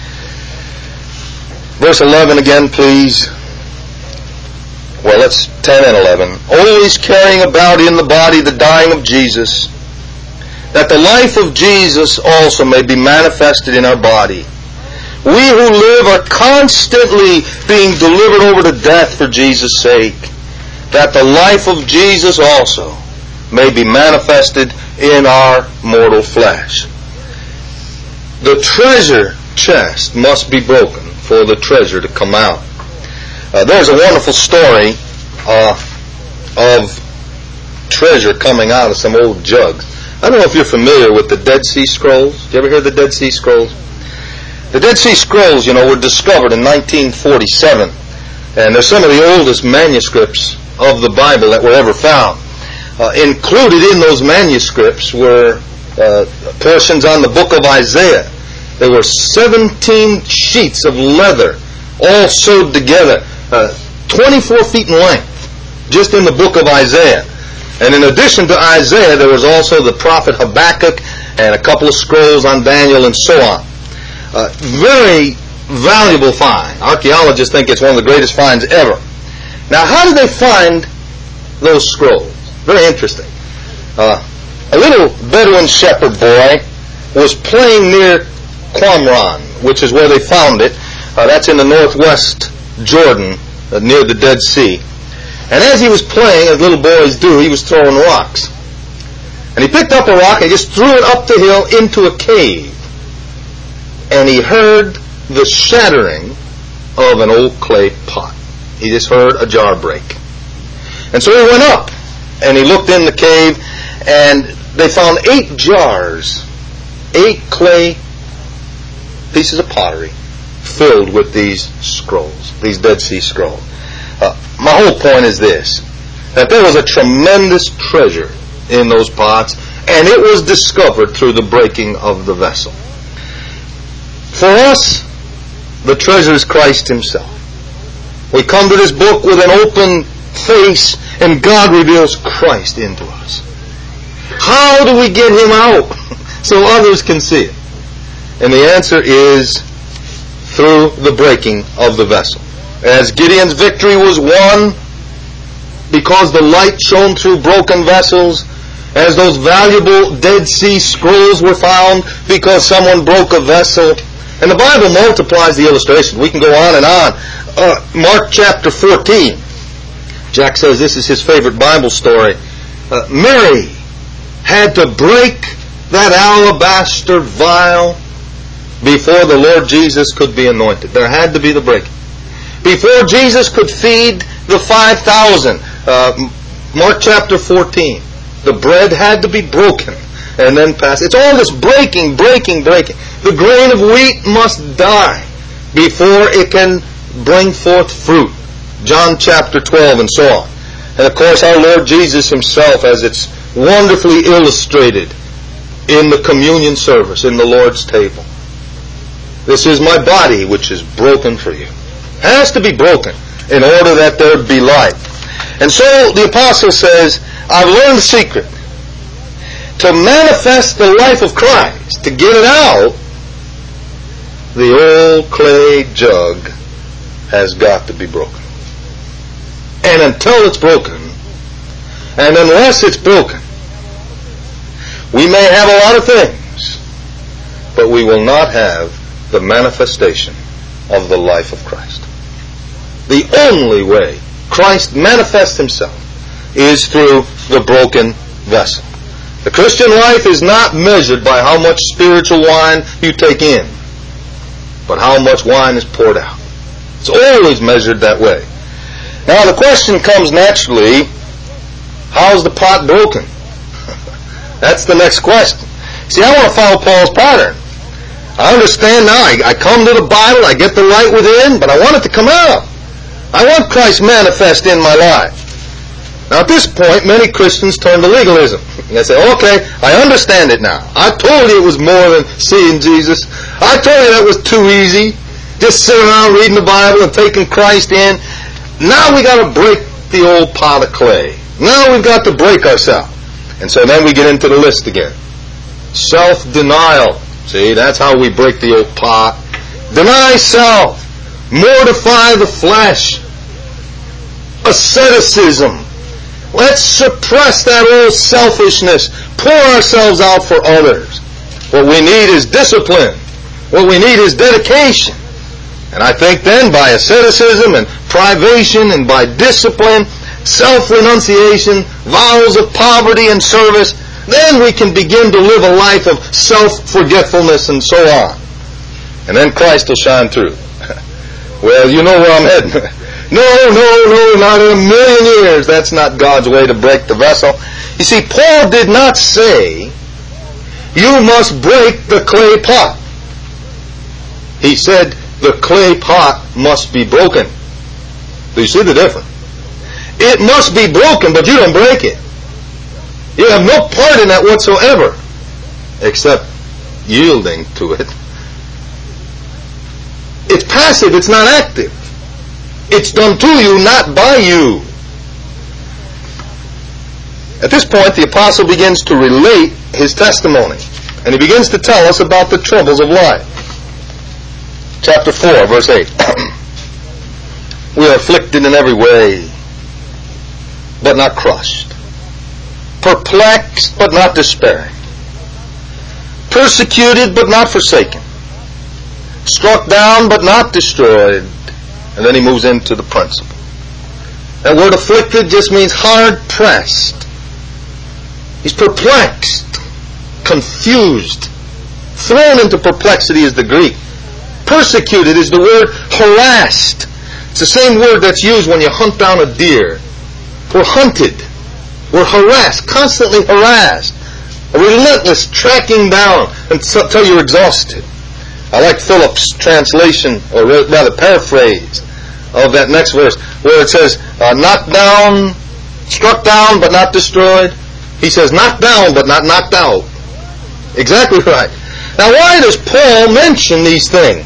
Verse eleven again, please. Well, it's ten and eleven. Always carrying about in the body the dying of Jesus, that the life of Jesus also may be manifested in our body. We who live are constantly being delivered over to death for Jesus' sake, that the life of Jesus also may be manifested in our mortal flesh. The treasure chest must be broken for the treasure to come out. Uh, there's a wonderful story uh, of treasure coming out of some old jugs. I don't know if you're familiar with the Dead Sea Scrolls. Did you ever hear the Dead Sea Scrolls? The Dead Sea Scrolls, you know, were discovered in nineteen forty-seven. And they're some of the oldest manuscripts of the Bible that were ever found. Uh, included in those manuscripts were uh, portions on the book of Isaiah. There were seventeen sheets of leather all sewed together, uh, twenty-four feet in length, just in the book of Isaiah. And in addition to Isaiah, there was also the prophet Habakkuk and a couple of scrolls on Daniel and so on. Uh, very valuable find. Archaeologists think it's one of the greatest finds ever. Now, how did they find those scrolls? Very interesting. Uh, a little Bedouin shepherd boy was playing near Qumran, which is where they found it. Uh, that's in the northwest Jordan, uh, near the Dead Sea. And as he was playing, as little boys do, he was throwing rocks. And he picked up a rock and just threw it up the hill into a cave. And he heard the shattering of an old clay pot. He just heard a jar break. And so he went up and he looked in the cave, and they found eight jars, eight clay pieces of pottery filled with these scrolls, these Dead Sea Scrolls. Uh, my whole point is this, that there was a tremendous treasure in those pots, and it was discovered through the breaking of the vessel. For us, the treasure is Christ Himself. We come to this book with an open face, and God reveals Christ into us. How do we get Him out so others can see it? And the answer is through the breaking of the vessel. As Gideon's victory was won because the light shone through broken vessels, as those valuable Dead Sea Scrolls were found because someone broke a vessel. And the Bible multiplies the illustration. We can go on and on. Uh, Mark chapter fourteen. Jack says this is his favorite Bible story. Uh, Mary had to break that alabaster vial before the Lord Jesus could be anointed. There had to be the breaking. Before Jesus could feed the five thousand, uh, Mark chapter fourteen, the bread had to be broken and then passed. It's all this breaking, breaking, breaking. The grain of wheat must die before it can bring forth fruit. John chapter twelve and so on. And of course our Lord Jesus Himself, as it's wonderfully illustrated in the communion service, in the Lord's table. This is my body which is broken for you. Has to be broken in order that there be life. And so the apostle says, I've learned the secret. To manifest the life of Christ, to get it out, the old clay jug has got to be broken. And until it's broken, and unless it's broken, we may have a lot of things, but we will not have the manifestation of the life of Christ. The only way Christ manifests Himself is through the broken vessel. The Christian life is not measured by how much spiritual wine you take in, but how much wine is poured out. It's always measured that way. Now the question comes naturally, how's the pot broken? That's the next question. See, I want to follow Paul's pattern. I understand now, I, I come to the Bible, I get the light within, but I want it to come out. I want Christ manifest in my life. Now at this point, many Christians turn to legalism. And they say, okay, I understand it now. I told you it was more than seeing Jesus. I told you that was too easy. Just sit around reading the Bible and taking Christ in. Now we got to break the old pot of clay. Now we've got to break ourselves. And so then we get into the list again. Self-denial. See, that's how we break the old pot. Deny self. Mortify the flesh. Asceticism. Let's suppress that old selfishness. Pour ourselves out for others. What we need is discipline. What we need is dedication. And I think then by asceticism and privation and by discipline, self-renunciation, vows of poverty and service, then we can begin to live a life of self-forgetfulness and so on. And then Christ will shine through. Well, you know where I'm heading. No, no, no, not in a million years. That's not God's way to break the vessel. You see, Paul did not say, you must break the clay pot. He said, the clay pot must be broken. Do you see the difference? It must be broken, but you don't break it. You have no part in that whatsoever, except yielding to it. It's passive, it's not active. It's done to you, not by you. At this point, the apostle begins to relate his testimony. And he begins to tell us about the troubles of life. Chapter four, verse eight. We are afflicted in every way, but not crushed. Perplexed, but not despairing. Persecuted, but not forsaken. Struck down, but not destroyed. And then he moves into the principle. That word afflicted just means hard pressed. He's perplexed, confused. Thrown into perplexity is the Greek. Persecuted is the word harassed. It's the same word that's used when you hunt down a deer. We're hunted. We're harassed, constantly harassed. A relentless tracking down until you're exhausted. I like Phillips' translation, or rather paraphrase, of that next verse, where it says, uh, knocked down, struck down, but not destroyed. He says, knocked down, but not knocked out. Exactly right. Now, why does Paul mention these things?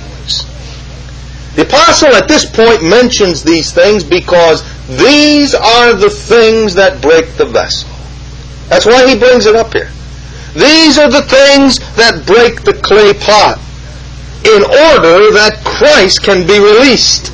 The apostle at this point mentions these things because these are the things that break the vessel. That's why he brings it up here. These are the things that break the clay pot in order that Christ can be released.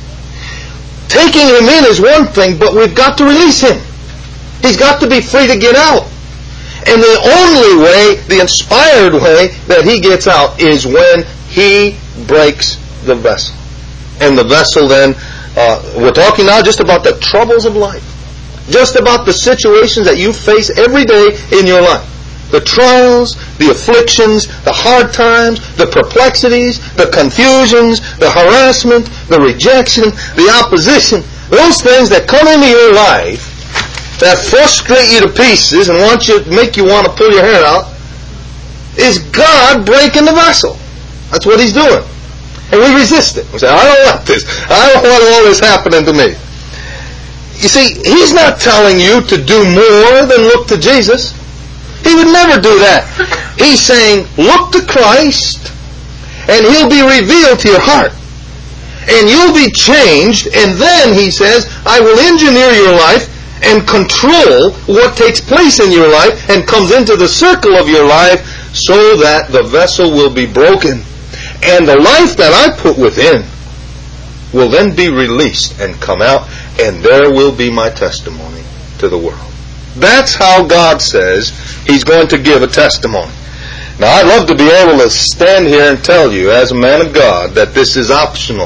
Taking him in is one thing, but we've got to release him. He's got to be free to get out. And the only way, the inspired way that he gets out is when he breaks the vessel. And the vessel then, uh, we're talking now just about the troubles of life. Just about the situations that you face every day in your life. The trials, the afflictions, the hard times, the perplexities, the confusions, the harassment, the rejection, the opposition. Those things that come into your life that frustrate you to pieces and want you, make you want to pull your hair out, is God breaking the vessel. That's what he's doing. And we resist it. We say, I don't want this. I don't want all this happening to me. You see, he's not telling you to do more than look to Jesus. He would never do that. He's saying, look to Christ, and he'll be revealed to your heart. And you'll be changed, and then, he says, I will engineer your life and control what takes place in your life and comes into the circle of your life so that the vessel will be broken. And the life that I put within will then be released and come out, and there will be my testimony to the world. That's how God says he's going to give a testimony. Now, I'd love to be able to stand here and tell you, as a man of God, that this is optional.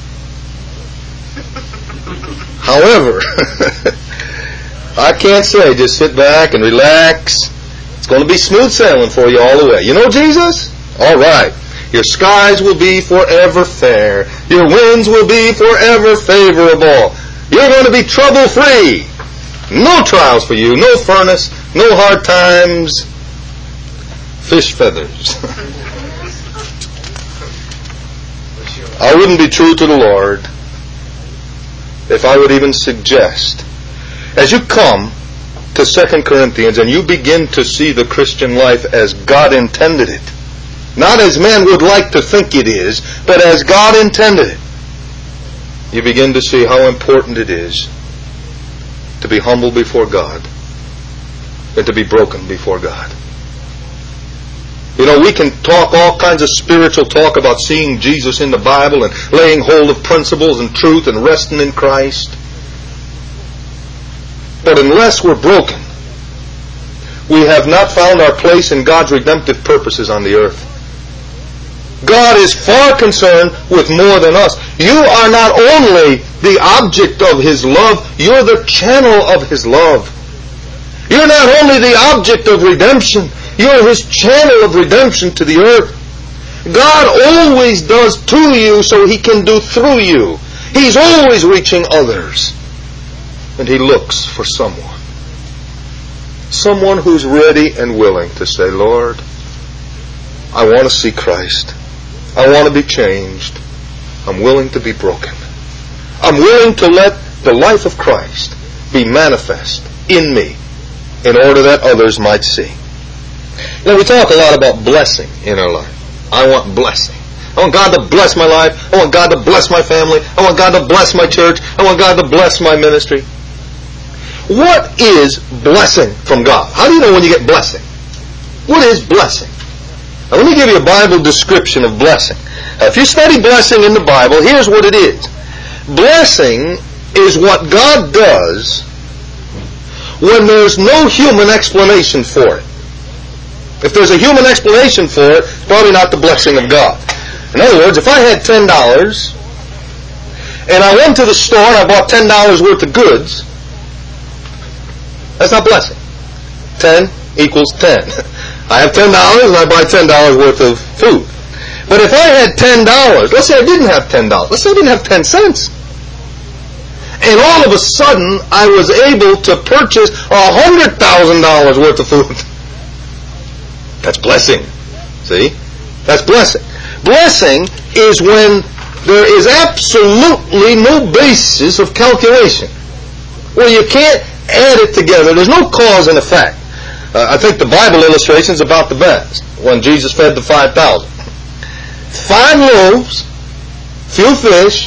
However, I can't say just sit back and relax. It's going to be smooth sailing for you all the way. You know Jesus? All right. Your skies will be forever fair. Your winds will be forever favorable. You're going to be trouble-free. No trials for you. No furnace. No hard times. Fish feathers. I wouldn't be true to the Lord if I would even suggest, as you come to Second Corinthians and you begin to see the Christian life as God intended it, not as man would like to think it is, but as God intended it, you begin to see how important it is to be humble before God and to be broken before God. You know, we can talk all kinds of spiritual talk about seeing Jesus in the Bible and laying hold of principles and truth and resting in Christ. But unless we're broken, we have not found our place in God's redemptive purposes on the earth. God is far concerned with more than us. You are not only the object of His love, you're the channel of His love. You're not only the object of redemption, you're His channel of redemption to the earth. God always does to you so He can do through you. He's always reaching others. And He looks for someone. Someone who's ready and willing to say, Lord, I want to see Christ. I want to be changed. I'm willing to be broken. I'm willing to let the life of Christ be manifest in me in order that others might see. Now, we talk a lot about blessing in our life. I want blessing. I want God to bless my life. I want God to bless my family. I want God to bless my church. I want God to bless my ministry. What is blessing from God? How do you know when you get blessing? What is blessing? Now, let me give you a Bible description of blessing. Now, if you study blessing in the Bible, here's what it is. Blessing is what God does when there's no human explanation for it. If there's a human explanation for it, it's probably not the blessing of God. In other words, if I had ten dollars and I went to the store and I bought ten dollars worth of goods, that's not blessing. ten equals ten. I have ten dollars and I buy ten dollars worth of food. But if I had ten dollars, let's say I didn't have ten dollars, let's say I didn't have ten cents, and all of a sudden I was able to purchase one hundred thousand dollars worth of food. That's blessing. See? That's blessing. Blessing is when there is absolutely no basis of calculation. Where you can't add it together. There's no cause and effect. Uh, I think the Bible illustration is about the best. When Jesus fed the five thousand. Five loaves, few fish,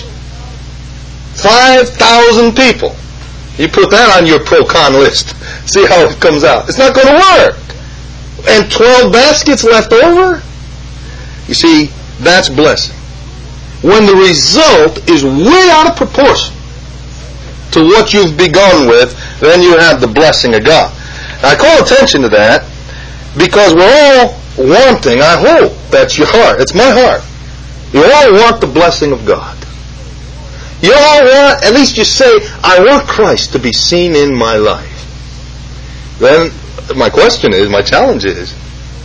five thousand people. You put that on your pro-con list. See how it comes out. It's not going to work. And twelve baskets left over? You see, that's blessing. When the result is way out of proportion to what you've begun with, then you have the blessing of God. Now, I call attention to that because we're all wanting, I hope that's your heart, it's my heart. You all want the blessing of God. You all want, at least you say, I want Christ to be seen in my life. Then my question is, my challenge is,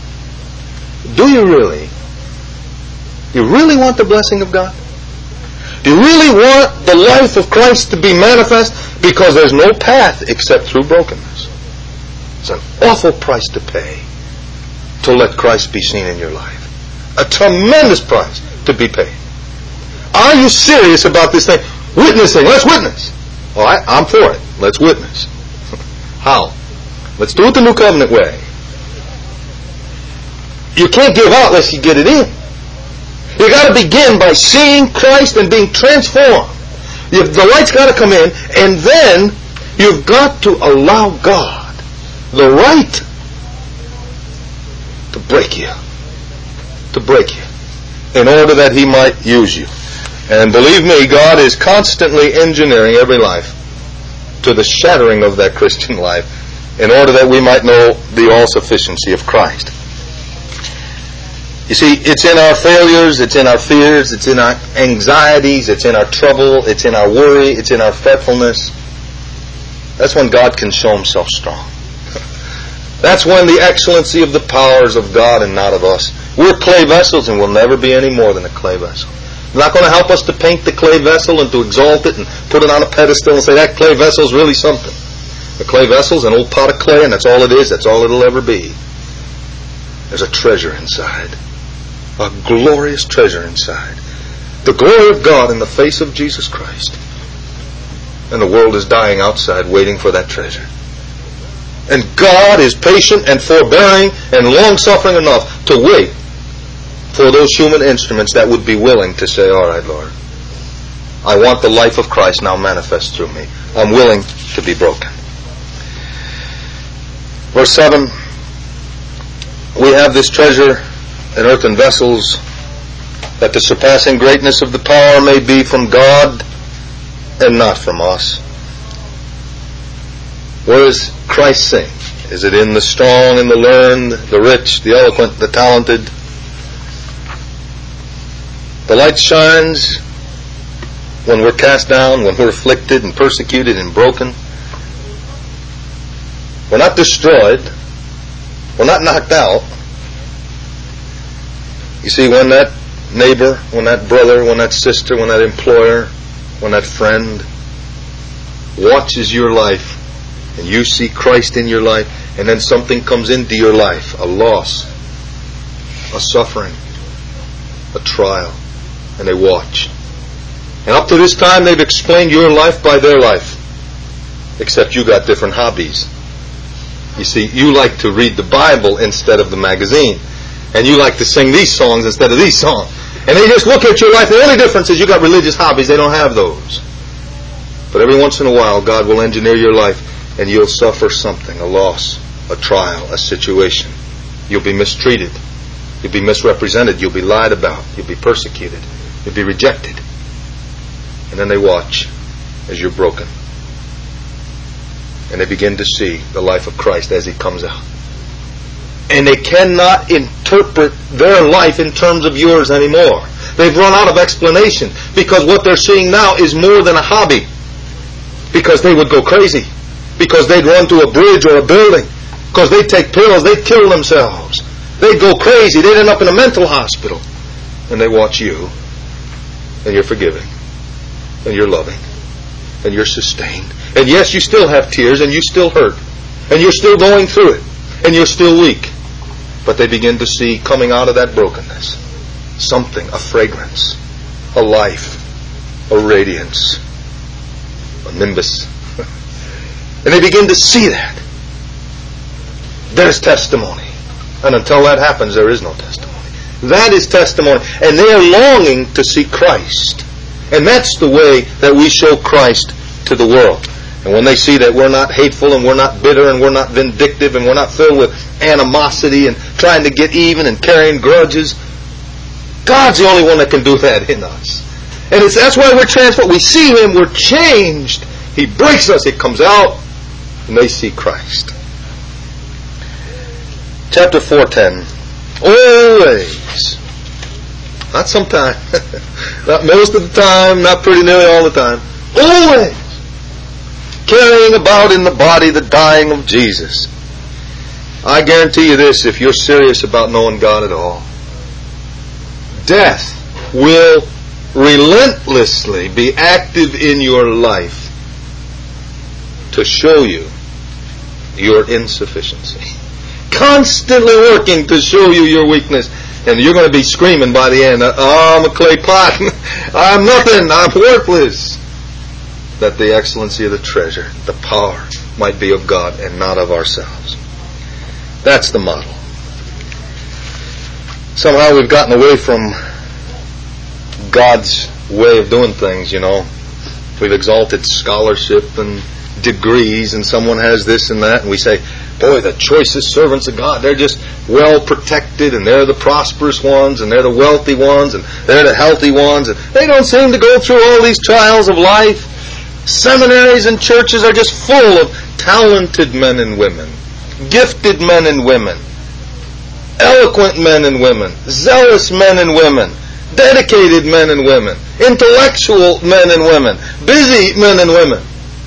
do you really? You really want the blessing of God? Do you really want the life of Christ to be manifest? Because there's no path except through brokenness. It's an awful price to pay to let Christ be seen in your life. A tremendous price to be paid. Are you serious about this thing? Witnessing. Let's witness. All right, I'm for it. Let's witness. How? Let's do it the New Covenant way. You can't give out unless you get it in. You got to begin by seeing Christ and being transformed. You've, the light's got to come in, and then you've got to allow God the right to break you. To break you. In order that He might use you. And believe me, God is constantly engineering every life to the shattering of that Christian life in order that we might know the all-sufficiency of Christ. You see, it's in our failures, it's in our fears, it's in our anxieties, it's in our trouble, it's in our worry, it's in our fretfulness. That's when God can show Himself strong. That's when the excellency of the powers of God and not of us. We're clay vessels and we'll never be any more than a clay vessel. It's not going to help us to paint the clay vessel and to exalt it and put it on a pedestal and say that clay vessel is really something. The clay vessel is an old pot of clay and that's all it is. That's all it'll ever be. There's a treasure inside. A glorious treasure inside. The glory of God in the face of Jesus Christ. And the world is dying outside waiting for that treasure. And God is patient and forbearing and long-suffering enough to wait for those human instruments that would be willing to say, all right, Lord, I want the life of Christ now manifest through me. I'm willing to be broken. Verse seven, we have this treasure in earthen vessels, that the surpassing greatness of the power may be from God and not from us. Where does Christ sing? Is it in the strong and the learned, the rich, the eloquent, the talented? The light shines when we're cast down, when we're afflicted and persecuted and broken. We're not destroyed. We're not knocked out. You see, when that neighbor, when that brother, when that sister, when that employer, when that friend watches your life and you see Christ in your life, and then something comes into your life, a loss, a suffering, a trial, and they watch. And up to this time they've explained your life by their life, except you got different hobbies. You see, you like to read the Bible instead of the magazine. And you like to sing these songs instead of these songs. And they just look at your life. The only difference is you got religious hobbies. They don't have those. But every once in a while, God will engineer your life, and you'll suffer something, a loss, a trial, a situation. You'll be mistreated. You'll be misrepresented. You'll be lied about. You'll be persecuted. You'll be rejected. And then they watch as you're broken. And they begin to see the life of Christ as He comes out. And they cannot interpret their life in terms of yours anymore. They've run out of explanation, because what they're seeing now is more than a hobby. Because they would go crazy. Because they'd run to a bridge or a building. Because they'd take pills. They'd kill themselves. They'd go crazy. They'd end up in a mental hospital. And they watch you. And you're forgiving. And you're loving. And you're sustained. And yes, you still have tears. And you still hurt. And you're still going through it. And you're still weak. But they begin to see, coming out of that brokenness, something, a fragrance, a life, a radiance, a nimbus. And they begin to see that. There's testimony. And until that happens, there is no testimony. That is testimony. And they are longing to see Christ. And that's the way that we show Christ to the world. And when they see that we're not hateful and we're not bitter and we're not vindictive and we're not filled with animosity and trying to get even and carrying grudges, God's the only one that can do that in us. And it's, that's why we're transformed. We see Him, we're changed. He breaks us, it comes out, and they see Christ. Chapter four ten. Always. Not sometime. Not most of the time, not pretty nearly all the time. Always. Carrying about in the body the dying of Jesus. I guarantee you this, if you're serious about knowing God at all, death will relentlessly be active in your life to show you your insufficiency. Constantly working to show you your weakness. And you're going to be screaming by the end, oh, I'm a clay pot. I'm nothing. I'm worthless. That the excellency of the treasure, the power, might be of God and not of ourselves. That's the model. Somehow we've gotten away from God's way of doing things, you know. We've exalted scholarship and degrees, and someone has this and that, and we say, boy, the choicest servants of God, they're just well protected, and they're the prosperous ones, and they're the wealthy ones, and they're the healthy ones, and they don't seem to go through all these trials of life. Seminaries and churches are just full of talented men and women, gifted men and women, eloquent men and women, zealous men and women, dedicated men and women, intellectual men and women, busy men and women.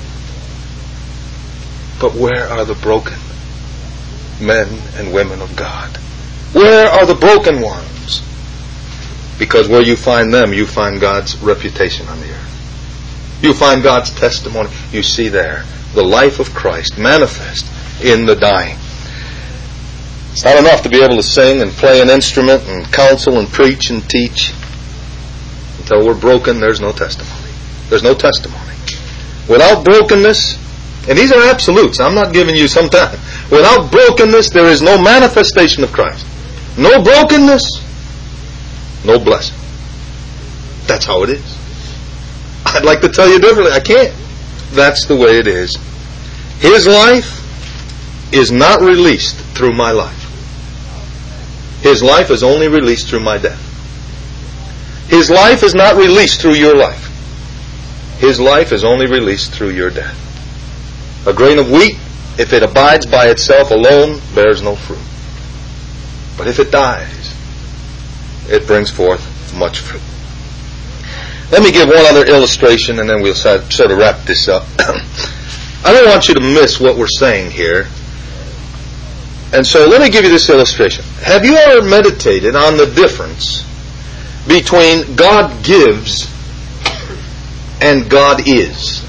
But where are the broken men and women of God? Where are the broken ones? Because where you find them, you find God's reputation on the earth. You find God's testimony. You see there the life of Christ manifest in the dying. It's not enough to be able to sing and play an instrument and counsel and preach and teach. Until we're broken, there's no testimony. There's no testimony. Without brokenness, and these are absolutes, I'm not giving you some time. Without brokenness, there is no manifestation of Christ. No brokenness, no blessing. That's how it is. I'd like to tell you differently. I can't. That's the way it is. His life is not released through my life. His life is only released through my death. His life is not released through your life. His life is only released through your death. A grain of wheat, if it abides by itself alone, bears no fruit. But if it dies, it brings forth much fruit. Let me give one other illustration, and then we'll sort of wrap this up. I don't want you to miss what we're saying here. And so let me give you this illustration. Have you ever meditated on the difference between God gives and God is?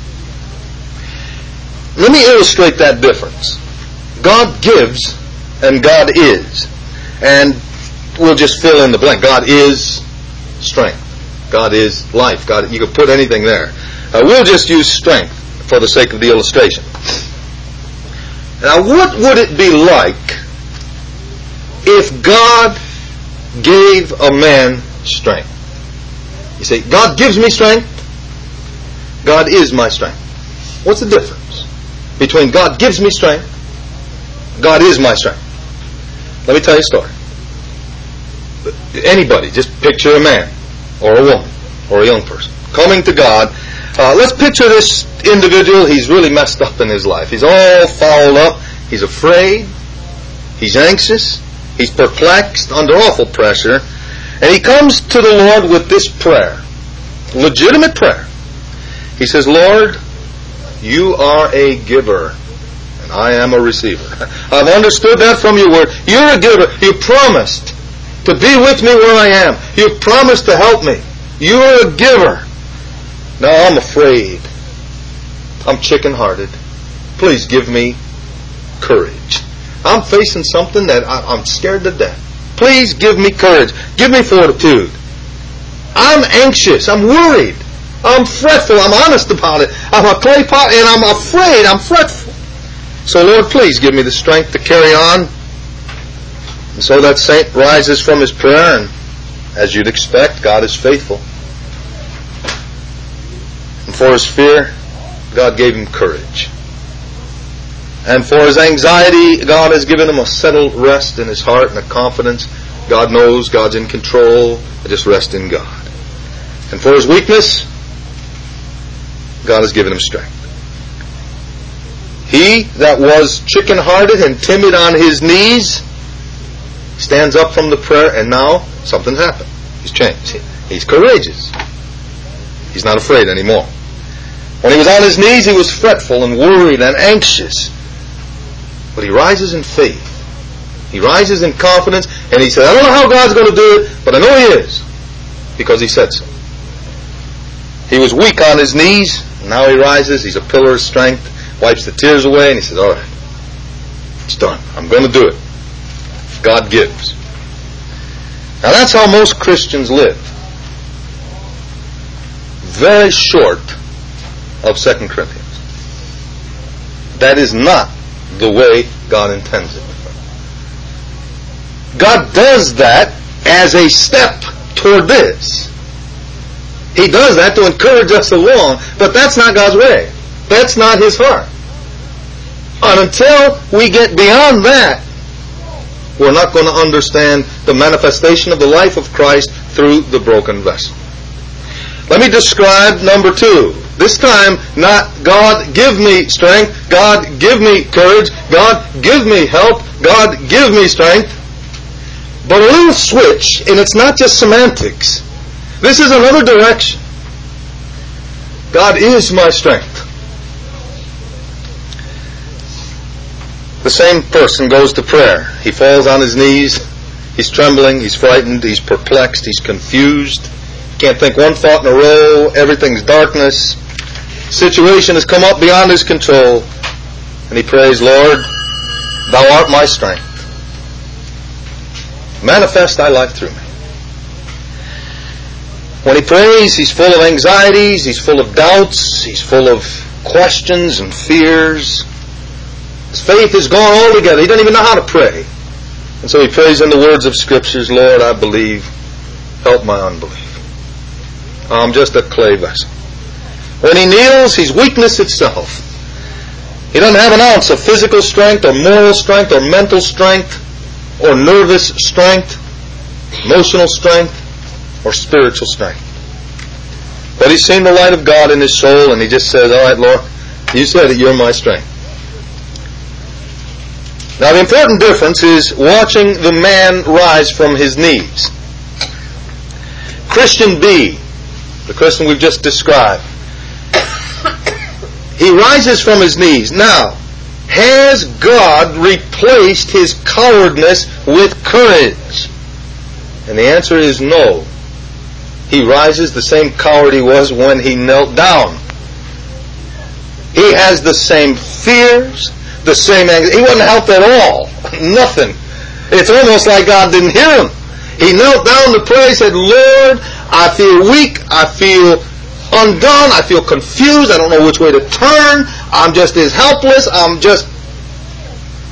Let me illustrate that difference. God gives and God is. And we'll just fill in the blank. God is strength. God is life. God, you can put anything there. Uh, we'll just use strength for the sake of the illustration. Now, what would it be like if God gave a man strength. You say, God gives me strength. God is my strength. What's the difference between God gives me strength, God is my strength? Let me tell you a story. Anybody, just picture a man or a woman or a young person coming to God. Uh, let's picture this individual. He's really messed up in his life. He's all fouled up. He's afraid. He's anxious. He's perplexed, under awful pressure. And he comes to the Lord with this prayer. Legitimate prayer. He says, Lord, you are a giver, and I am a receiver. I've understood that from your word. You're a giver. You promised to be with me where I am. You promised to help me. You're a giver. Now I'm afraid. I'm chicken-hearted. Please give me courage. I'm facing something that I, I'm scared to death. Please give me courage. Give me fortitude. I'm anxious. I'm worried. I'm fretful. I'm honest about it. I'm a clay pot and I'm afraid. I'm fretful. So Lord, please give me the strength to carry on. And so that saint rises from his prayer, and as you'd expect, God is faithful. And for his fear, God gave him courage. And for his anxiety, God has given him a settled rest in his heart and a confidence. God knows, God's in control. I just rest in God. And for his weakness, God has given him strength. He that was chicken-hearted and timid on his knees stands up from the prayer, and now something's happened. He's changed. He's courageous. He's not afraid anymore. When he was on his knees, he was fretful and worried and anxious. But he rises in faith. He rises in confidence, and he says, I don't know how God's going to do it, but I know he is, because he said so. He was weak on his knees, and now he rises. He's a pillar of strength, wipes the tears away, and he says, all right, it's done. I'm going to do it. God gives. Now that's how most Christians live. Very short of Second Corinthians. That is not the way God intends it. God does that as a step toward this. He does that to encourage us along, but that's not God's way. That's not his heart. And until we get beyond that, we're not going to understand the manifestation of the life of Christ through the broken vessel. Let me describe number two. This time, not God give me strength, God give me courage, God give me help, God give me strength. But a little switch, and it's not just semantics. This is another direction. God is my strength. The same person goes to prayer. He falls on his knees. He's trembling. He's frightened. He's perplexed. He's confused. Can't think one thought in a row. Everything's darkness. Situation has come up beyond his control. And he prays, Lord, thou art my strength. Manifest thy life through me. When he prays, he's full of anxieties. He's full of doubts. He's full of questions and fears. His faith is gone altogether. He doesn't even know how to pray. And so he prays in the words of Scriptures, Lord, I believe. Help my unbelief. I'm just a clay vessel. When he kneels, he's weakness itself. He doesn't have an ounce of physical strength or moral strength or mental strength or nervous strength, emotional strength, or spiritual strength. But he's seen the light of God in his soul, and he just says, all right, Lord, you said it, you're my strength. Now the important difference is watching the man rise from his knees. Christian B, the Christian we've just described, he rises from his knees. Now, has God replaced his cowardness with courage? And the answer is no. He rises the same coward he was when he knelt down. He has the same fears, the same anxiety. He wasn't helped at all. Nothing. It's almost like God didn't hear him. He knelt down to pray, said, Lord, I feel weak, I feel undone, I feel confused, I don't know which way to turn, I'm just as helpless, I'm just...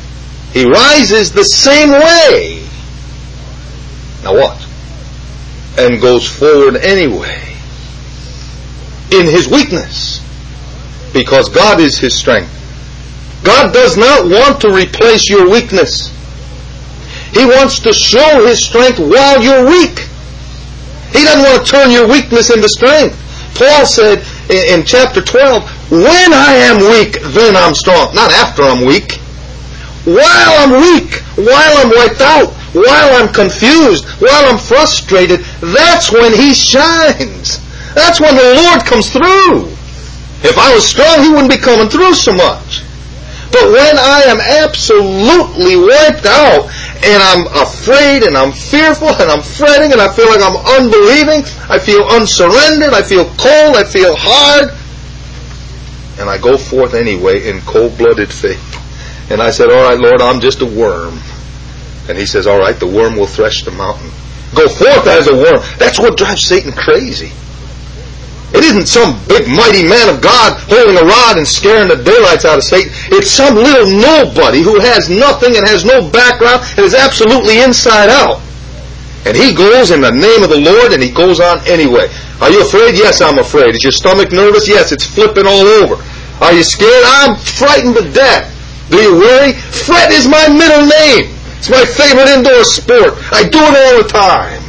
He rises the same way. Now what? and goes forward anyway in his weakness, because God is his strength. God does not want to replace your weakness. He wants to show his strength while you're weak. He doesn't want to turn your weakness into strength. Paul said in, in chapter twelve, when I am weak, then I'm strong. Not after I'm weak. While I'm weak, while I'm wiped out, while I'm confused, while I'm frustrated, that's when he shines. That's when the Lord comes through. If I was strong, he wouldn't be coming through so much. But when I am absolutely wiped out, and I'm afraid, and I'm fearful, and I'm fretting, and I feel like I'm unbelieving, I feel unsurrendered, I feel cold, I feel hard, and I go forth anyway in cold-blooded faith. And I said, all right, Lord, I'm just a worm. And he says, all right, the worm will thresh the mountain. Go forth as a worm. That's what drives Satan crazy. It isn't some big mighty man of God holding a rod and scaring the daylights out of Satan. It's some little nobody who has nothing and has no background and is absolutely inside out. And he goes in the name of the Lord, and he goes on anyway. Are you afraid? Yes, I'm afraid. Is your stomach nervous? Yes, it's flipping all over. Are you scared? I'm frightened to death. Do you worry? Fret is my middle name. It's my favorite indoor sport. I do it all the time.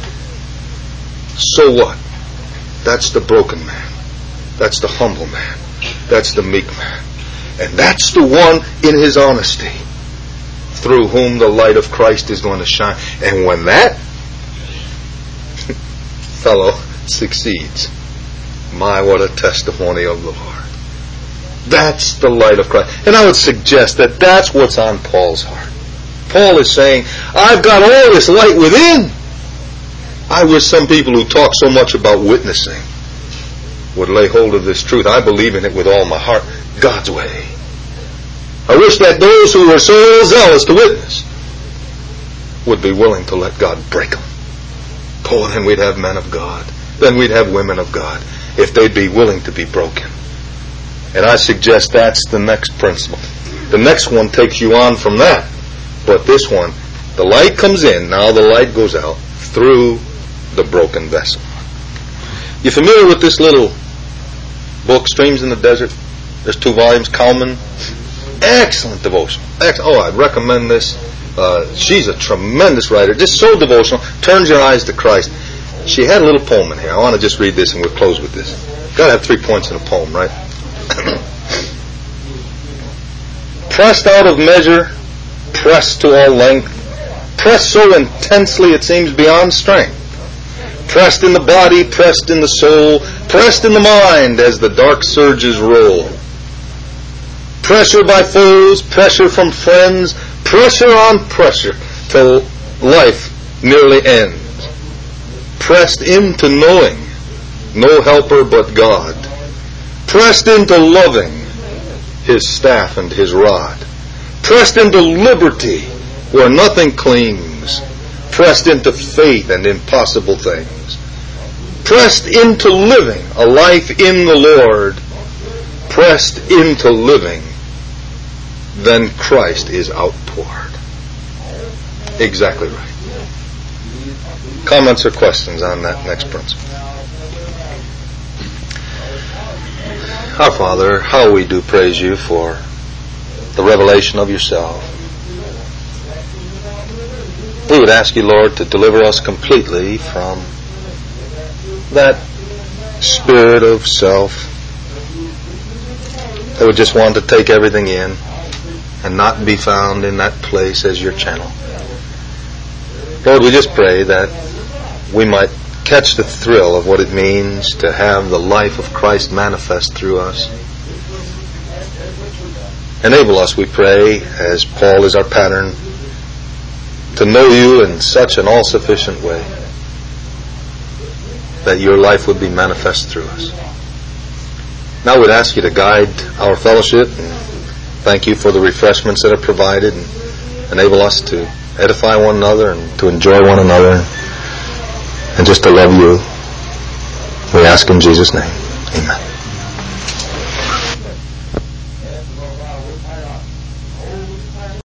So what? That's the broken man. That's the humble man. That's the meek man. And that's the one in his honesty through whom the light of Christ is going to shine. And when that fellow succeeds, my, what a testimony of the Lord. That's the light of Christ. And I would suggest that that's what's on Paul's heart. Paul is saying, I've got all this light within. I wish some people who talk so much about witnessing would lay hold of this truth. I believe in it with all my heart, God's way. I wish that those who are so zealous to witness would be willing to let God break them. Oh, then we'd have men of God. Then we'd have women of God, if they'd be willing to be broken. And I suggest that's the next principle. The next one takes you on from that. But this one, the light comes in, now the light goes out through the broken vessel. You familiar with this little book, Streams in the Desert? There's two volumes, Kalman. Excellent devotional. Excellent. Oh, I'd recommend this. Uh, she's a tremendous writer, just so devotional, turns your eyes to Christ. She had a little poem in here. I want to just read this and we'll close with this. Got to have three points in a poem, right? Pressed out of measure, pressed to all length, pressed so intensely it seems beyond strength, pressed in the body, pressed in the soul, pressed in the mind as the dark surges roll. Pressure by foes, pressure from friends, pressure on pressure till life nearly ends. Pressed into knowing no helper but God. Pressed into loving His staff and His rod. Pressed into liberty where nothing clings. Pressed into faith and impossible things. Pressed into living a life in the Lord. Pressed into living, then Christ is outpoured. Exactly right. Comments or questions on that next principle? Our Father, how we do praise you for the revelation of yourself. We would ask you, Lord, to deliver us completely from that spirit of self that would just want to take everything in and not be found in that place as your channel. Lord, we just pray that we might catch the thrill of what it means to have the life of Christ manifest through us. Enable us, we pray, as Paul is our pattern, to know you in such an all-sufficient way that your life would be manifest through us. Now we'd ask you to guide our fellowship, and thank you for the refreshments that are provided, and enable us to edify one another and to enjoy one another and just to love you. We ask in Jesus' name. Amen.